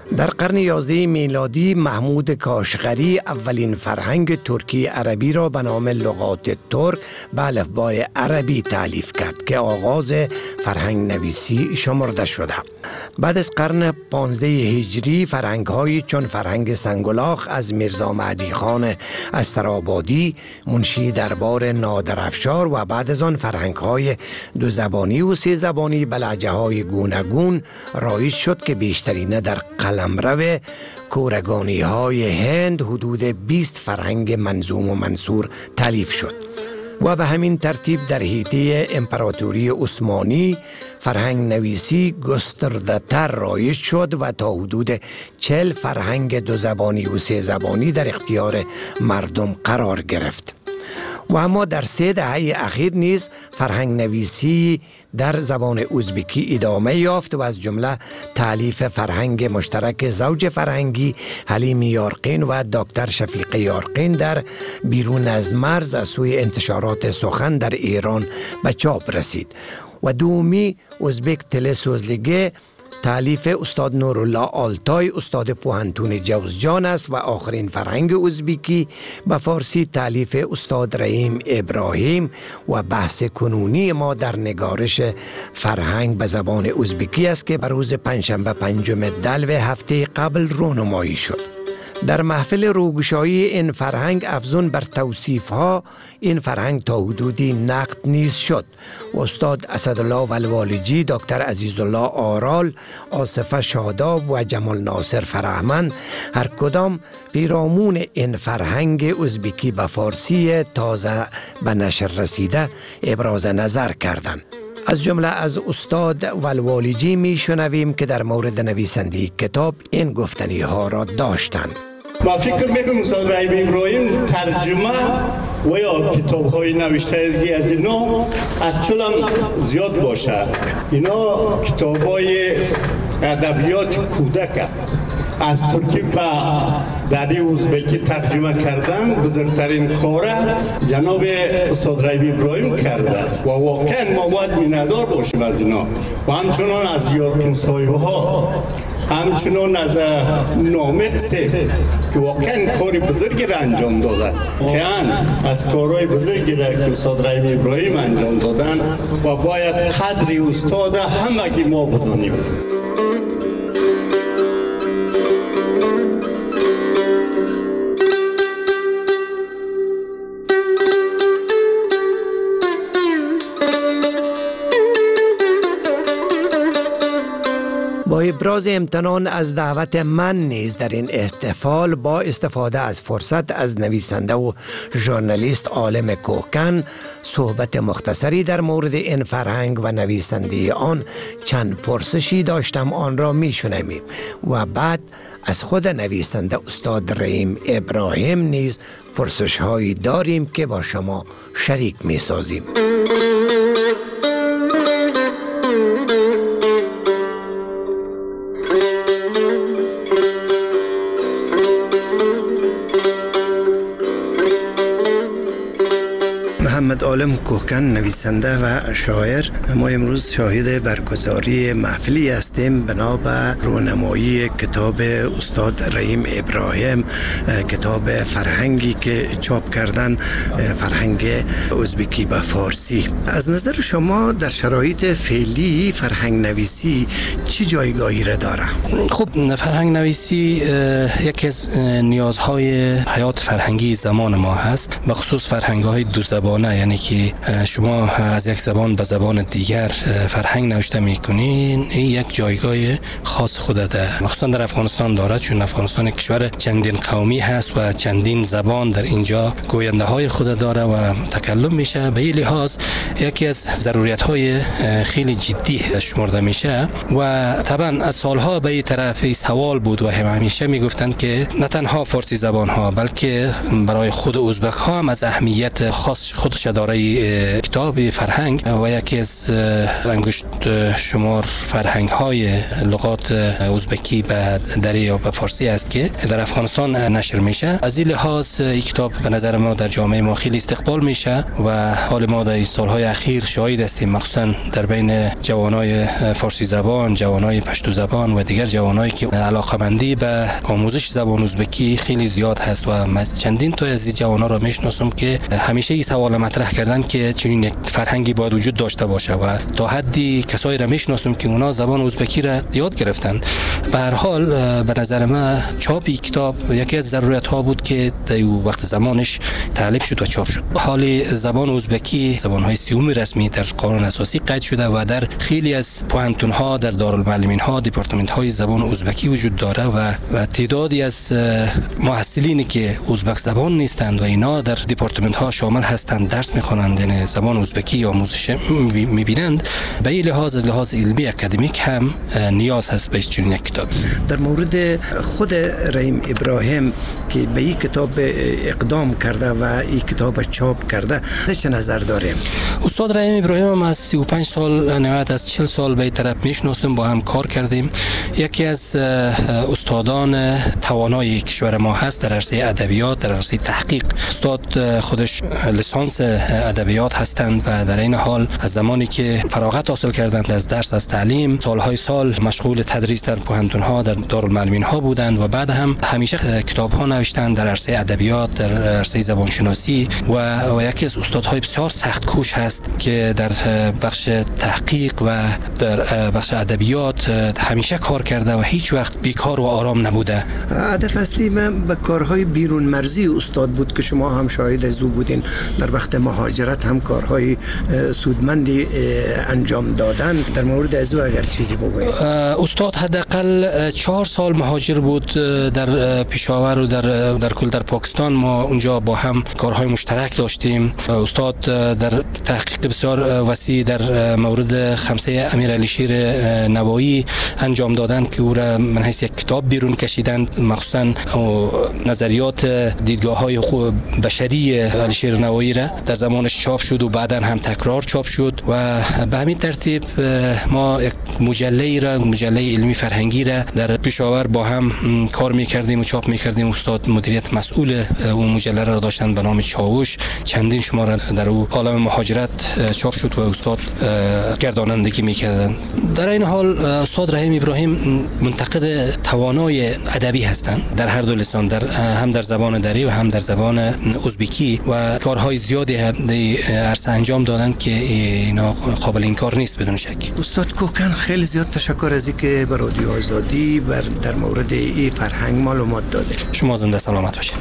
در قرن یازده میلادی محمود کاشغری اولین فرهنگ ترکی عربی را به نام لغات ترک به الفبای عربی تألیف کرد که آغاز فرهنگ نویسی شمرده شده. بعد از قرن پانزده هجری فرهنگ های چون فرهنگ سنگلاخ از میرزا مهدی خان استرابادی منشی دربار نادرافشار و بعد از آن فرهنگ های دو زبانی و سه زبانی به لهجه های گوناگون رایج شد که بیشترین در قلمرو کورگانی های هند حدود بیست فرهنگ منظوم و منثور تألیف شد و به همین ترتیب در حیطه امپراتوری عثمانی فرهنگ نویسی گسترده تر رایج شد و تا حدود چهل فرهنگ دو زبانی و سه زبانی در اختیار مردم قرار گرفت. و اما در سه دهه اخیر نیز فرهنگ نویسی در زبان ازبکی ادامه یافت و از جمله تألیف فرهنگ مشترک زوج فرهنگی حلیم یارقین و دکتر شفیق یارقین در بیرون از مرز از سوی انتشارات سخن در ایران به چاپ رسید. و دومی ازبک تلسوزلیگه تألیف استاد نورالله آلتای استاد پوهنتون جوزجان است و آخرین فرهنگ ازبکی به فارسی تألیف استاد رحیم ابراهیم و بحث کنونی ما در نگارش فرهنگ به زبان ازبکی است که بر روز پنجشنبه پنجم دلو هفته قبل رونمایی شد. در محفل روگشایی این فرهنگ افزون بر توصیف ها این فرهنگ تا حدودی نقد نیز شد. استاد اسدالله ولوالجی، دکتر عزیزالله آرال، آصفه شاداب و جمال ناصر فرهمند هر کدام پیرامون این فرهنگ ازبکی به فارسی تازه به نشر رسیده ابراز نظر کردند. از جمله از استاد ولوالجی می شنویم که در مورد نویسندگی کتاب این گفتنی ها را داشتند. ما فکر میکنم استاد رحیم ابراهیم ترجمه و یا کتاب های نوشته ازگی از اینا از چلم زیاد باشه. اینا کتاب های ادبیات کودک از ترکی به دری ازبکی ترجمه کردن بزرگترین کاره جناب استاد رحیم ابراهیم کرده و واقعا ما باید میندار باشیم از اینا و همچنان از یارقین صاحبه ها، همچنان از نامکسه که واقعا کاری بزرگی را انجام دادن که از کارهای بزرگی را که استاد رحیم ابراهیم انجام دادن و باید قدر استاد همگی ما بدانیم. با ابراز امتنان از دعوت من نیز در این احتفال با استفاده از فرصت از نویسنده و ژورنالیست عالم کوهکن صحبت مختصری در مورد این فرهنگ و نویسنده آن چند پرسشی داشتم، آن را می شنویم و بعد از خود نویسنده استاد رحیم ابراهیم نیز پرسش هایی داریم که با شما شریک می سازیم. محمد عالم کوهکن نویسنده و شاعر، ما امروز شاهد برگزاری محفلی هستیم بنا به رونمایی کتاب استاد رحیم ابراهیم، کتاب فرهنگی که چاپ کردن، فرهنگ ازبکی به فارسی. از نظر شما در شرایط فعلی فرهنگ نویسی چی جایگاهی را داره؟ خب فرهنگ نویسی یکی از نیازهای حیات فرهنگی زمان ما هست، به خصوص فرهنگ‌های دو زبانه، یعنی که شما از یک زبان به زبان دیگر فرهنگ نوشته میکنین، این یک جایگاه خاص خود داره، مخصوصا در افغانستان داره، چون افغانستان کشور چندین قومی هست و چندین زبان در اینجا گوینده های خود داره و تکلم میشه. به این لحاظ یکی از ضروریت های خیلی جدی شمرده میشه و طبعا از سالها به این طرف این سوال بود و هم همیشه میگفتن که نه تنها فارسی زبان ها بلکه برای خود ازبک ها هم از اهمیت خاص خودش اداره کتاب فرهنگ و یکی از انگشت شمار فرهنگ های لغات ازبکی به دری یا به فارسی است که در افغانستان نشر میشه. از این لحاظ این کتاب به نظر ما در جامعه ما خیلی استقبال میشه و حال ما در سالهای اخیر شاهد هستیم، مخصوصا در بین جوانای فارسی زبان، جوانای پشتو زبان و دیگر جوانایی که علاقه‌مندی به آموزش زبان ازبکی خیلی زیاد هست و من چندین تا از این جوانا را میشناسم که همیشه این سوال مطرح کردن که چنین یک فرهنگی باید وجود داشته باشه و تا حدی کسایی را میشناسم که اونا زبان ازبکی را یاد گرفتن. به هر حال به نظر من چاپ این کتاب یکی از ضرورت ها بود که در وقت زمانش تعلیف شد و چاپ شد. حال زبان ازبکی زبان های سیوم رسمی در قانون اساسی قید شده و در خیلی از پوهنتون ها، در دارالمعلمین ها دپارتمنت های زبان ازبکی وجود داره و و تعدادی از محصلینی که ازبک زبان نیستند و اینا در دپارتمنت ها شامل هستند، درس میخوانند، یعنی زبان ازبکی آموزش میبینند. به این لحاظ از لحاظ علمی اکادمیک هم نیاز هست به چنین یک کتاب. در مورد خود رحیم ابراهیم که به این کتاب اقدام کرده و این کتاب چاپ کرده چه نظر داریم؟ استاد رحیم ابراهیم هم از سی و پنج سال نهایت از چهل سال به این طرف میشناسیم، با هم کار کردیم. یکی از استادان توانای کشور ما هست در عرصه ادبیات، در عرصه تحقیق. استاد خودش لیسانس ادبیات هستند و در این حال از زمانی که فراغت حاصل کردند از درس از تعلیم سالهای سال مشغول تدریس در پوهنتون ها، در دارالمعلمین ها بودند و بعد هم همیشه کتاب ها نوشتند در عرصه ادبیات، در عرصه زبان شناسی و, و یکی از استادهای بسیار سخت کوش هست که در بخش تحقیق و در بخش ادبیات همیشه کار کرده و هیچ وقت بیکار و آرام نبوده. هدف اصلی من به کارهای بیرون مرزی استاد بود که شما هم شاهد از او بودین. در وقت مهاجرت هم کارهای سودمندی انجام دادن. در مورد از او اگر چیزی بگویید. استاد حداقل چهار سال مهاجر بود در پشاور و در در کل در پاکستان. ما اونجا با هم کارهای مشترک داشتیم. استاد در تحقیق بسیار وسیع در مورد خمسه امیرعلی شیر نوایی انجام دادن که او را من حیث یک کتاب بیرون کشیدند، مخصوصا نظریات دیدگاه‌های بشری علی شیر نوایی را در زمانش چاپ شد و بعداً هم تکرار چاپ شد و به همین ترتیب ما یک مجله را مجله علمی فرهنگی را در پشاور با هم کار می‌کردیم و چاپ می‌کردیم. استاد مدیریت مسئول اون مجله را داشتن به نام چاوش. چندین شماره در او عالم مهاجرت چاپ شد و استاد گردانندگی می‌کردند. در این حال استاد رحیم ابراهیم منتقد توانای ادبی هستند در هر دو لسان، در هم در زبان دری و هم در زبان ازبکی و کارهای زیادی در عرصه انجام دادن که اینا قابل انکار نیست بدون شک. استاد کوکن خیلی زیاد تشکر از اینکه به رادیو آزادی بر در مورد این فرهنگ معلومات داده. شما زنده سلامت باشید.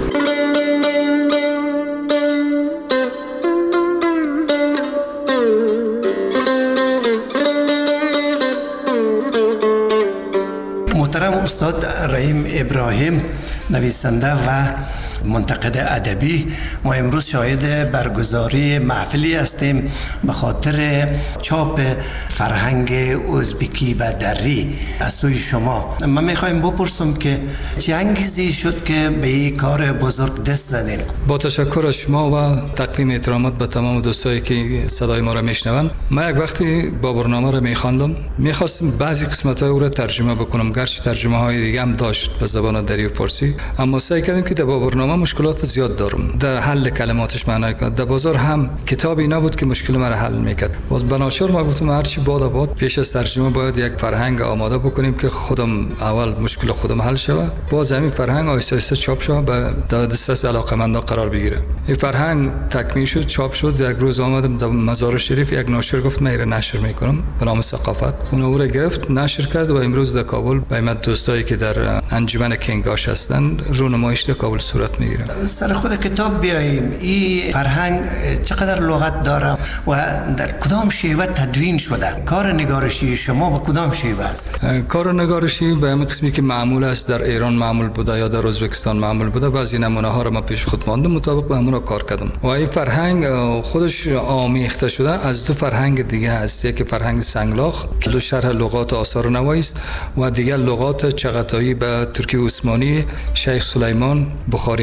محترم استاد رحیم ابراهیم، نویسنده و منتقد ادبی، ما امروز شاهد برگزاری محفلی هستیم به خاطر چاپ فرهنگ ازبکی به دری از سوی شما. من میخوایم بپرسم که چه انگیزی شد که به این کار بزرگ دست زدین؟ با تشکر از شما و تقدیم احترامات به تمام دوستایی که صدای ما را میشنون. من یک وقتی بابرنامه را میخواندم، میخواستم بعضی قسمت‌های او را ترجمه بکنم، گرچه ترجمه های دیگه هم داشت به زبان دری و فارسی، اما سعی کردم که در بابرنامه مشکلات زیاد دارم در حل کلماتش معنی کنم. در بازار هم کتابی نبود که مشکل مرا حل میکرد. باز بناشور ما گفتم هر چی باد باد پیش از ترجمه باید یک فرهنگ آماده بکنیم که خودم اول مشکل خودم حل شه، باز همین فرهنگ آهسته آهسته چاپ شه و در دسترس علاقه‌مندان قرار بگیره. این فرهنگ تکمیل شد، چاپ شد. یک روز آمدم در مزار شریف، یک ناشر گفت من ایره نشر میکنم به نام ثقافت. اون او را گرفت نشر کرد و امروز در کابل با همت دوستایی که در انجمن کنگاش هستن رونمایش در کابل صورت میگیره. سر خود کتاب بیاییم. این فرهنگ چقدر لغت داره و در کدام شیوه تدوین شده؟ کار نگارشی شما با کدام شیوه است؟ کار نگارشی به همین قسمی که معمول است در ایران معمول بوده یا در ازبکستان معمول بوده، بعضی نمونه ها رو ما پیش خود ماندم، مطابق به همون کار کردم. و این فرهنگ خودش آمیخته شده از دو فرهنگ دیگه است. یکی فرهنگ سنگلاخ که دو شرح لغات آثار نوایی است و دیگر لغات چغتایی به ترکی عثمانی شیخ سلیمان بخاری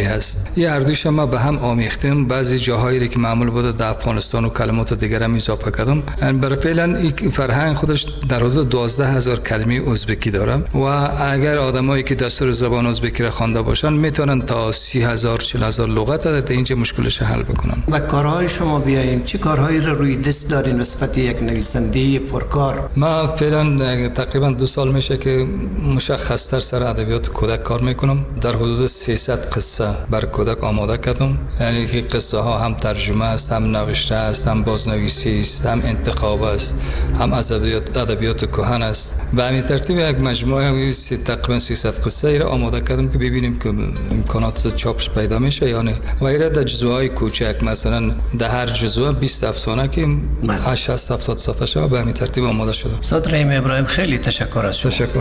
هست. این اردوش ما به هم آمیختیم. بعضی جاهایی که معمول بوده در افغانستان و کلمات دیگر هم اضافه کردم. برای فعلا این فرهنگ خودش در حدود دوازده هزار کلمه ازبکی داره و اگر آدمایی که دستور زبان ازبکی را خوانده باشن میتونن تا سی هزار چهل هزار لغت در اینجا مشکلش حل بکنن. و کارهای شما بیاییم چه کارهایی را روی دست دارین نسبت یک نویسنده پرکار؟ ما فعلا تقریبا دو سال میشه که مشخصتر سر ادبیات کودک کار میکنم. در حدود سیصد قصه بر کودک آماده کردم. یعنی که قصه ها هم ترجمه است، هم نوشته است، هم بازنویسی است، هم انتخاب است، هم ادبیات ادبیات کهن است. به همین ترتیب یک مجموعه تقریبا سیصد قصه ای را آماده کردم که ببینیم که امکانات چاپش پیدا میشه یا نه. و ایره در جزوهای کوچک، مثلا در هر جزوه بیست افسانه که شصت هفتاد صفحه شده به همین ترتیب آماده شده. استاد رحیم ابراهیم خیلی تشکر از شما. تشکر.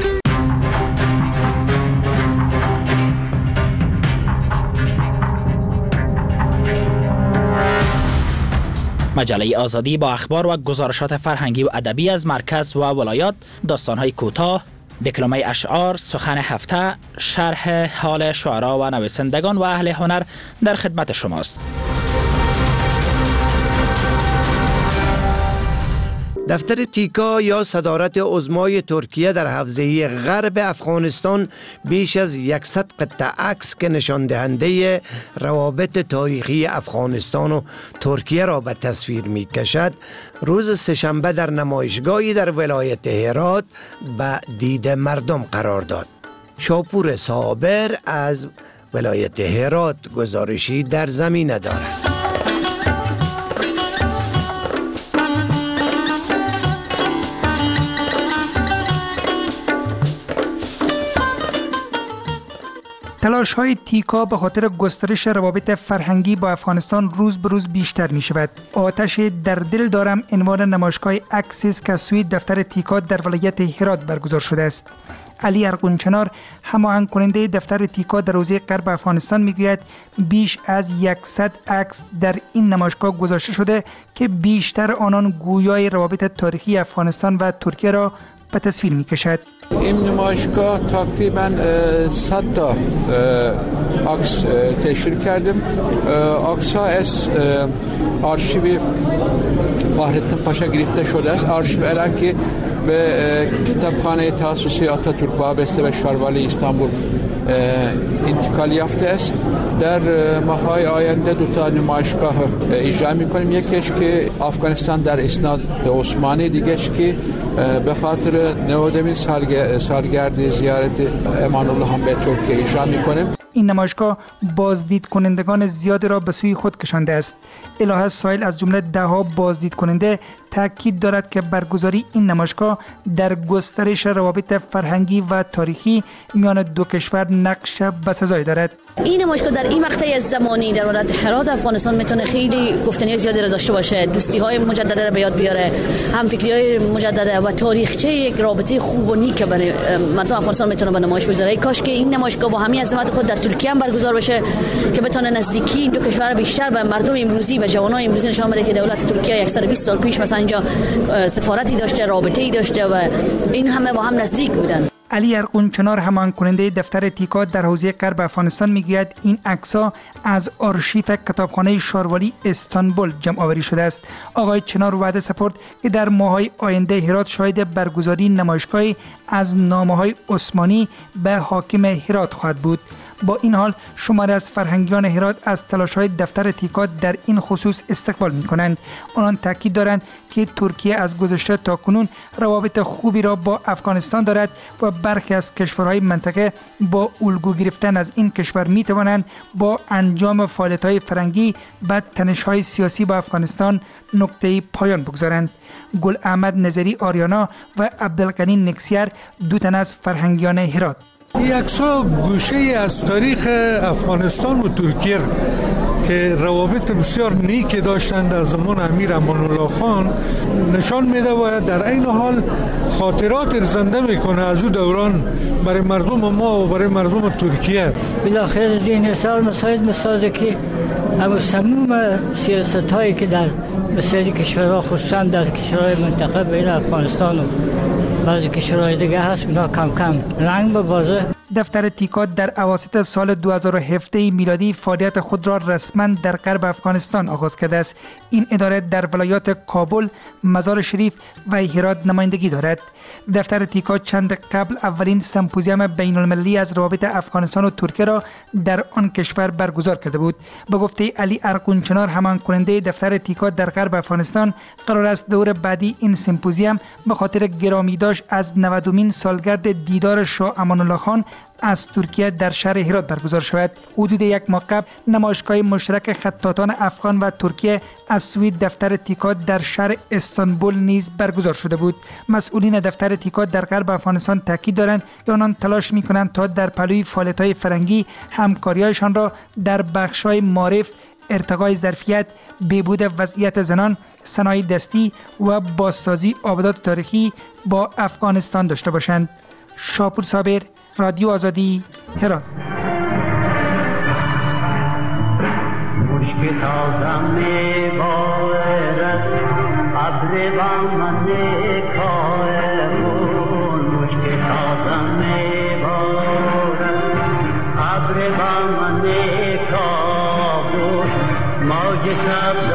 مجله آزادی با اخبار و گزارشات فرهنگی و ادبی از مرکز و ولایات، داستان‌های کوتاه، دکلمه اشعار، سخن هفته، شرح حال شعرا و نویسندگان و اهل هنر در خدمت شماست. دفتر تیکا یا صدارت عظمای ترکیه در حوزه غرب افغانستان بیش از صد قطعه عکس که نشان دهنده روابط تاریخی افغانستان و ترکیه را به تصویر می کشد، روز سه‌شنبه در نمایشگاهی در ولایت هرات به دید مردم قرار داد. شاپور صابر از ولایت هرات گزارشی در زمینه دارد. تلاش‌های تیکا به خاطر گسترش روابط فرهنگی با افغانستان روز به روز بیشتر می شود. آتش در دل دارم عنوان نمایشگاه عکسی است که سوی دفتر تیکا در ولایت هرات برگزار شده است. علی ارغونچنار هماهنگ کننده دفتر تیکا در حوزه غرب افغانستان میگوید بیش از صد عکس در این نمایشگاه گذاشته شده که بیشتر آنان گویای روابط تاریخی افغانستان و ترکیه را به تصویر می کشد. این نمایشگاه تقریبا صد تا عکس تشکیل کردیم. عکس ها از آرشیو فخرالدین پاشا گرفته شده است. آرشیو الان که به کتابخانه تاسیسی آتاتورک وابسته به شاروالی استانبول انتقال یافته است. در ماه‌های آینده دو تا نمایشگاه اجرا می‌کنیم. یکیش که افغانستان در اسناد عثمانی، دیگه‌اش که به خاطر نودمین سالگرد زیارت امان الله هم به ترکیه اجرا می‌کنیم. این نمایشگاه بازدید کنندگان زیادی را به سوی خود کشانده است. الهه سایل از جمله ده ها بازدید کننده تاکید دارد که برگزاری این نمایشگاه در گسترش روابط فرهنگی و تاریخی میان دو کشور نقش بسزایی دارد. این نمایشگاه در این مقطع زمانی در ولایت هرات افغانستان میتونه خیلی گفتنی زیادی را داشته باشه، دوستی های مجدده را به یاد بیاره، هم فکری های مجدده و تاریخچه یک رابطه خوب و نیک برای مردم افغانستان میتونه به نمایش بگذاره. کاش که این نمایشگاه با همین عظمت خود در ترکیه هم برگزار بشه که بتونه نزدیکی این دو کشور بیشتر به مردم امروزی و جوانان امروزی نشان بده که دولت ترکیه صد و بیست سال پیش مثلا اینجا سفارتی داشته، رابطه‌ای داشته و این همه با هم نزدیک بودن. علی ارغونچنار هماهنگ کننده دفتر تیکا در حوزه غرب افغانستان میگوید این عکس‌ها از آرشیو کتابخانه شاروالی استانبول جمع آوری شده است. آقای چنار وعده سپرد که در ماه‌های آینده هرات شاهد برگزاری نمایشگاهی از نامه‌های عثمانی به حاکم هرات خواهد بود. با این حال شماری از فرهنگیان هرات از تلاش‌های دفتر تیکا در این خصوص استقبال می‌کنند. آنان تاکید دارند که ترکیه از گذشته تا کنون روابط خوبی را با افغانستان دارد و برخی از کشورهای منطقه با الگو گرفتن از این کشور می‌توانند با انجام فعالیت‌های فرهنگی به تنش‌های سیاسی با افغانستان نقطه پایان بگذارند. گل احمد نظری آریانا و عبدالغنی نکسیر دو تن از فرهنگیان هرات. این عکس‌ها گوشه از تاریخ افغانستان و ترکیه که روابط بسیار نیک داشتند در زمان امیر امان الله خان نشان میده و در این حال خاطرات زنده میکنه از او دوران برای مردم ما و برای مردم ترکیه. بالاخره دین سال مساعد مسازه که اما تمام سیاست هایی که در بسیاری کشورها خصوصا در کشورهای منطقه بین افغانستان و بعضی کشورهای دیگه هست اینا کم کم رنگ ببازه. دفتر تیکاد در اواسط سال دو هزار و هفده میلادی فعالیت خود را رسما در غرب افغانستان آغاز کرده است. این اداره در ولایات کابل، مزار شریف و هرات نمایندگی دارد. دفتر تیکاد چند قبل اولین سمپوزیوم بین المللی از روابط افغانستان و ترکیه را در آن کشور برگزار کرده بود. به گفته علی ارقونچنار، همان کننده دفتر تیکاد در غرب افغانستان، قرار است دور بعدی این سمپوزیوم به خاطر گرامی داشت از نودمین سالگرد دیدار شاه امان الله خان از ترکیه در شهر هرات برگزار شود. حدود یک ماه قبل نمایشگاه مشترک خطاطان افغان و ترکیه از سوی دفتر تیکاد در شهر استانبول نیز برگزار شده بود. مسئولین دفتر تیکاد در غرب افغانستان تاکید دارند که آنان تلاش می‌کنند تا در پلوی فعالیت‌های فرهنگی همکاری‌هایشان را در بخش‌های معرف، ارتقای ظرفیت، بهبود وضعیت زنان، صنایع دستی و بازسازی آبادات تاریخی با افغانستان داشته باشند. شاپور صابر، رادیو آزادی، هرات. مشک تازه میبارد ابر بامن کارمون، مشک تازه میبارد ابر بامن کابل، موج سبز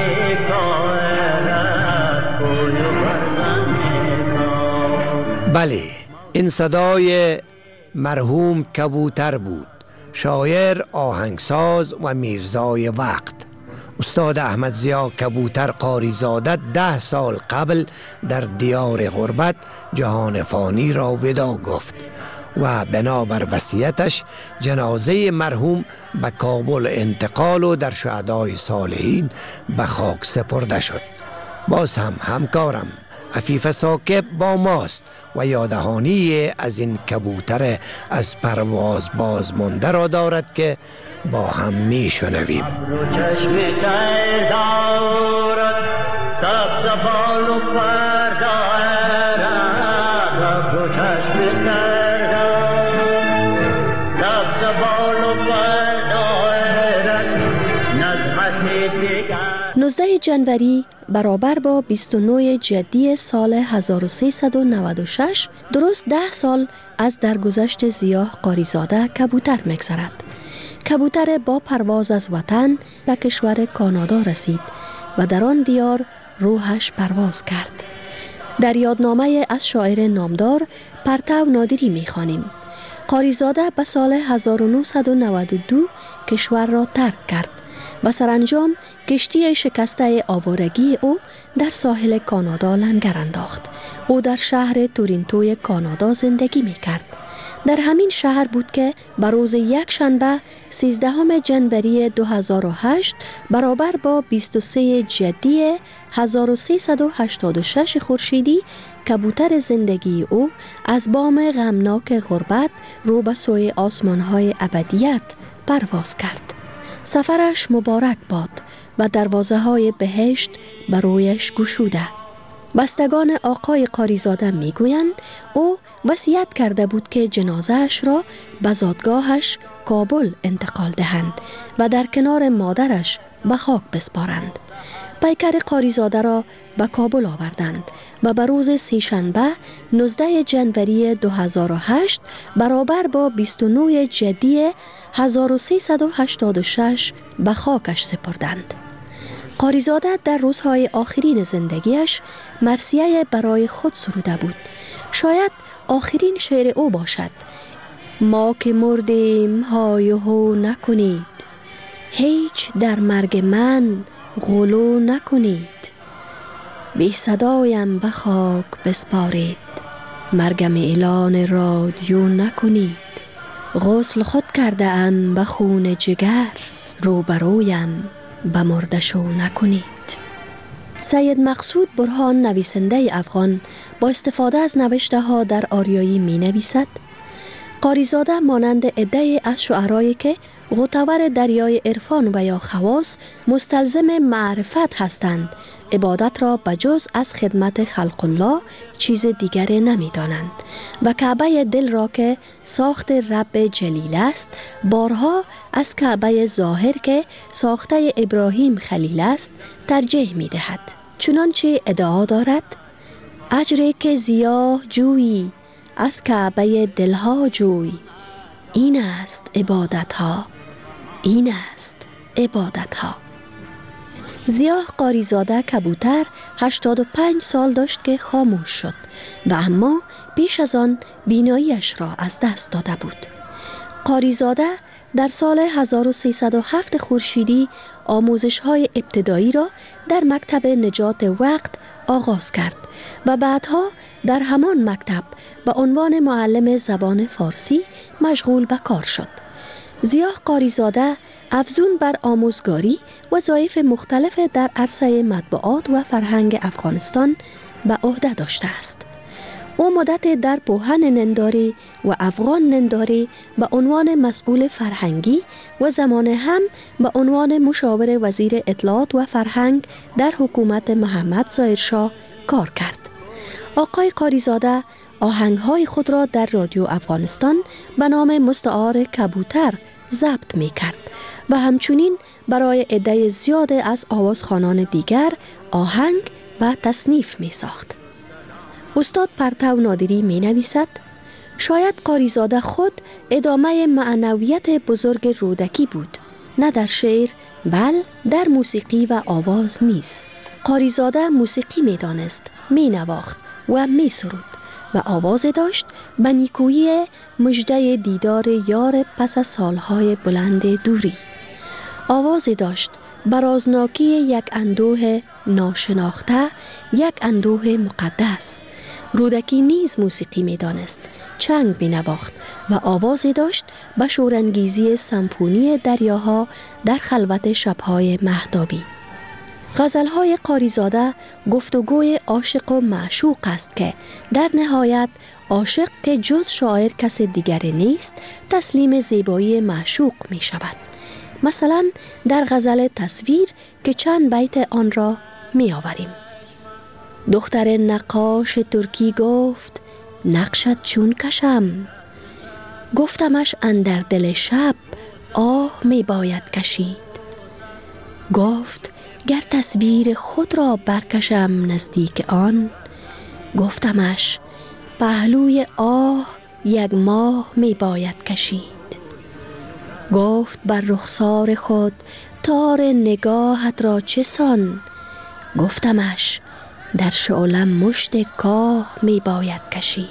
میکارد کوی برزن میکارد. بله، این صدای مرحوم کبوتر بود، شاعر، آهنگساز و میرزای وقت. استاد احمد ضیا کبوتر قاریزاده ده سال قبل در دیار غربت جهان فانی را وداع گفت و بنابر وصیتش جنازه مرحوم به کابل انتقال و در شهدای صالحین به خاک سپرده شد. باز هم همکارم عفیف ثاقب با ماست و یادهانی از این کبوتر از پرواز باز مانده را دارد که با هم می شنویم. نوزده جنوری برابر با بیست و نه جدی سال هزار و سیصد و نود و شش، درست ده سال از درگذشت ضیا قاریزاده کبوتر می‌گذرد. کبوتر با پرواز از وطن به کشور کانادا رسید و در آن دیار روحش پرواز کرد. در یادنامه از شاعر نامدار پرتو نادری می‌خوانیم: قاریزاده به سال هزار و نهصد و نود و دو کشور را ترک کرد و سرانجام کشتی شکسته آوارگی او در ساحل کانادا لنگر انداخت. او در شهر تورنتوی کانادا زندگی می کرد. در همین شهر بود که بر روز یک شنبه سیزدهم جنوری دو هزار و هشت برابر با بیست و سه جدی هزار و سیصد و هشتاد و شش خورشیدی کبوتر زندگی او از بام غمناک غربت رو به سوی آسمان‌های ابدیت پرواز کرد. سفرش مبارک باد و دروازه های بهشت بر رویش گشوده. بستگان آقای قاریزاده می گویند او وصیت کرده بود که جنازهش را به زادگاهش کابل انتقال دهند و در کنار مادرش به خاک بسپارند. پیکر قاریزاده را به کابل آوردند و به روز سه‌شنبه نوزده جنوری دو هزار و هشت برابر با بیست و نه جدی هزار و سیصد و هشتاد و شش به خاکش سپردند. قاریزاده در روزهای آخرین زندگیش مرثیه برای خود سروده بود. شاید آخرین شعر او باشد: ما که مردیم های و هو نکنید، هیچ در مرگ من غلو نکنید، بی صدایم به خاک بسپارید، مرگم اعلان رادیو نکنید، غسل خود کرده ام به خون جگر، روبرویم به مردشو نکنید. سید مقصود برهان نویسنده افغان با استفاده از نوشته ها در آریایی می نویسد: قاریزاده مانند عده‌ای از شعرایی که غوطه‌ور دریای عرفان و یا خواص مستلزم معرفت هستند، عبادت را بجز از خدمت خلق الله چیز دیگری نمی دانند و کعبه دل را که ساخت رب جلیل است بارها از کعبه ظاهر که ساخته ابراهیم خلیل است ترجیح می دهد. چنانچه ادعا دارد: اجری که ضیا جویی از کعبه دلها جوی، این است عبادت ها، این است عبادت ها. ضیاء قاریزاده کبوتر هشتاد و پنج سال داشت که خاموش شد و اما پیش از آن بیناییش را از دست داده بود. قاریزاده در سال هزار و سیصد و هفت خورشیدی آموزش های ابتدایی را در مکتب نجات وقت آغاز کرد و بعدها در همان مکتب به عنوان معلم زبان فارسی مشغول به کار شد. ضیاء قاریزاده افزون بر آموزگاری وظایف مختلف در عرصه مطبوعات و فرهنگ افغانستان به عهده داشته است. او مدت در پوهن ننداری و افغان ننداری به عنوان مسئول فرهنگی و زمان هم به عنوان مشاور وزیر اطلاعات و فرهنگ در حکومت محمد ظاهرشاه کار کرد. آقای قاریزاده آهنگهای خود را در رادیو افغانستان به نام مستعار کبوتر ضبط می کرد و همچنین برای عده زیاد از آوازخوانان دیگر آهنگ و تصنیف می ساخت. استاد پرتو نادری می نویسد: شاید قاریزاده خود ادامه معنویت بزرگ رودکی بود، نه در شعر بل در موسیقی و آواز نیز. قاریزاده موسیقی می دانست، می نواخت و می سرود و آواز داشت به نیکویی مژده دیدار یار پس از سالهای بلند دوری. آواز داشت برازناکی یک اندوه ناشناخته، یک اندوه مقدس. رودکی نیز موسیقی می دانست، چنگ می نواخت و آواز داشت به شورانگیزی سمفونی دریاها در خلوت شبهای مهتابی. غزلهای قاریزاده گفتگوی عاشق و معشوق است که در نهایت عاشق که جز شاعر کس دیگری نیست تسلیم زیبایی معشوق می شود. مثلا در غزل تصویر که چند بیت آن را می آوریم: دختر نقاش ترکی گفت نقشت چون کشم، گفتمش اندر دل شب آه می باید کشید. گفت گر تصویر خود را برکشم نزدیک آن، گفتمش پهلوی آه یک ماه می باید کشید. گفت بر رخسار خود تار نگاهت را چه سان، گفتمش در شعلم مشت کاه می باید کشید.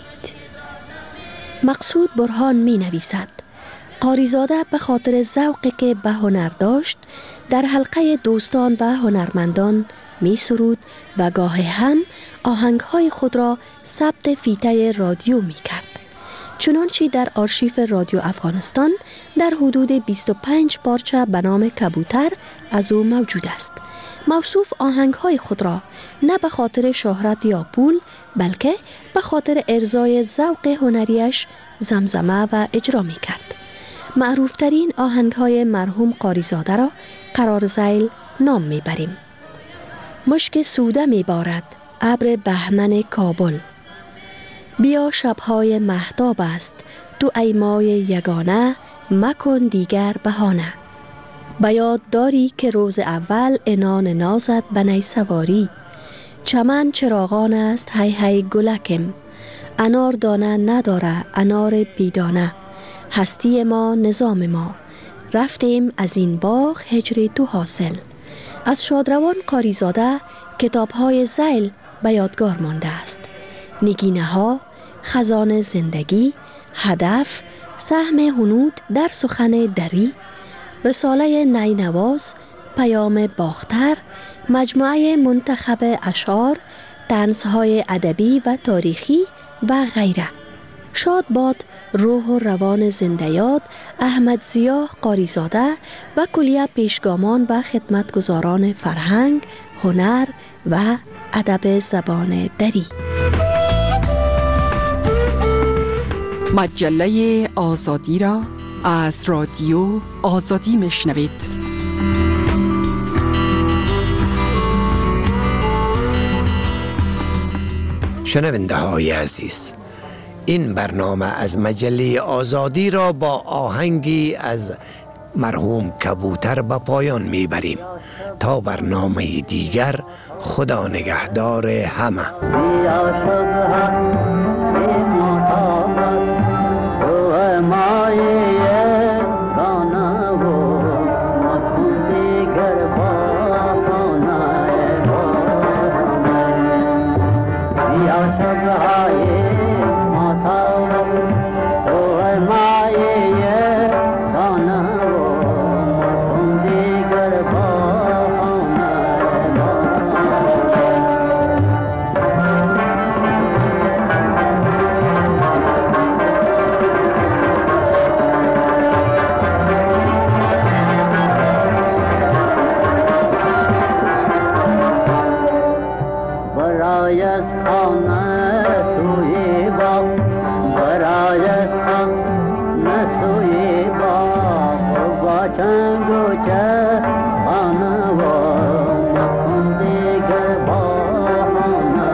مقصود برهان می نویسد: قاریزاده به خاطر ذوقی که به هنر داشت در حلقه دوستان و هنرمندان می سرود و گاهی هم آهنگهای خود را ثبت فیته رادیو می کرد. چنانچه در آرشیف رادیو افغانستان در حدود بیست و پنج پارچه به نام کبوتر از او موجود است. موصوف آهنگهای خود را نه به خاطر شهرت یا پول بلکه به خاطر ارضای ذوق هنریش زمزمه و اجرا می کرد. معروفترین آهنگهای مرحوم قاریزاده را قرار ذیل نام می بریم: مشک سوده می بارد ابر بهمن کابل، بیا شبهای مهتاب است تو ای مای یگانه، مکن دیگر بهانه. به یاد داری که روز اول عنان نازد به نی سواری، چمن چراغان است هی هی گلکم، انار دانه نداره انار بیدانه، هستی ما نظام ما، رفتیم از این باغ هجر تو حاصل. از شادروان قاریزاده کتاب‌های ذیل به یادگار مانده است: نگینه ها، خزان زندگی، هدف، سهم هنود در سخن دری، رساله نینواز، پیام باختر، مجموعه منتخب اشعار، طنزهای ادبی و تاریخی و غیره. شاد باد روح و روان زنده یاد احمد ضیاء قاریزاده و کلیه پیشگامان و خدمتگزاران فرهنگ، هنر و ادب زبان دری. مجله آزادی را از رادیو آزادی میشنوید. شنونده های عزیز، این برنامه از مجله آزادی را با آهنگی از مرحوم کبوتر به پایان میبریم. تا برنامه دیگر، خدا نگهدار همه. my چنگ و چه خانوار نخون دیگه بانه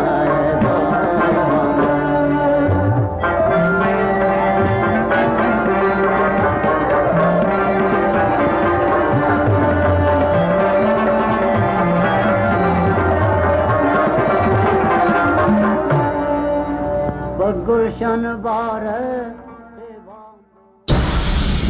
با گلشن باره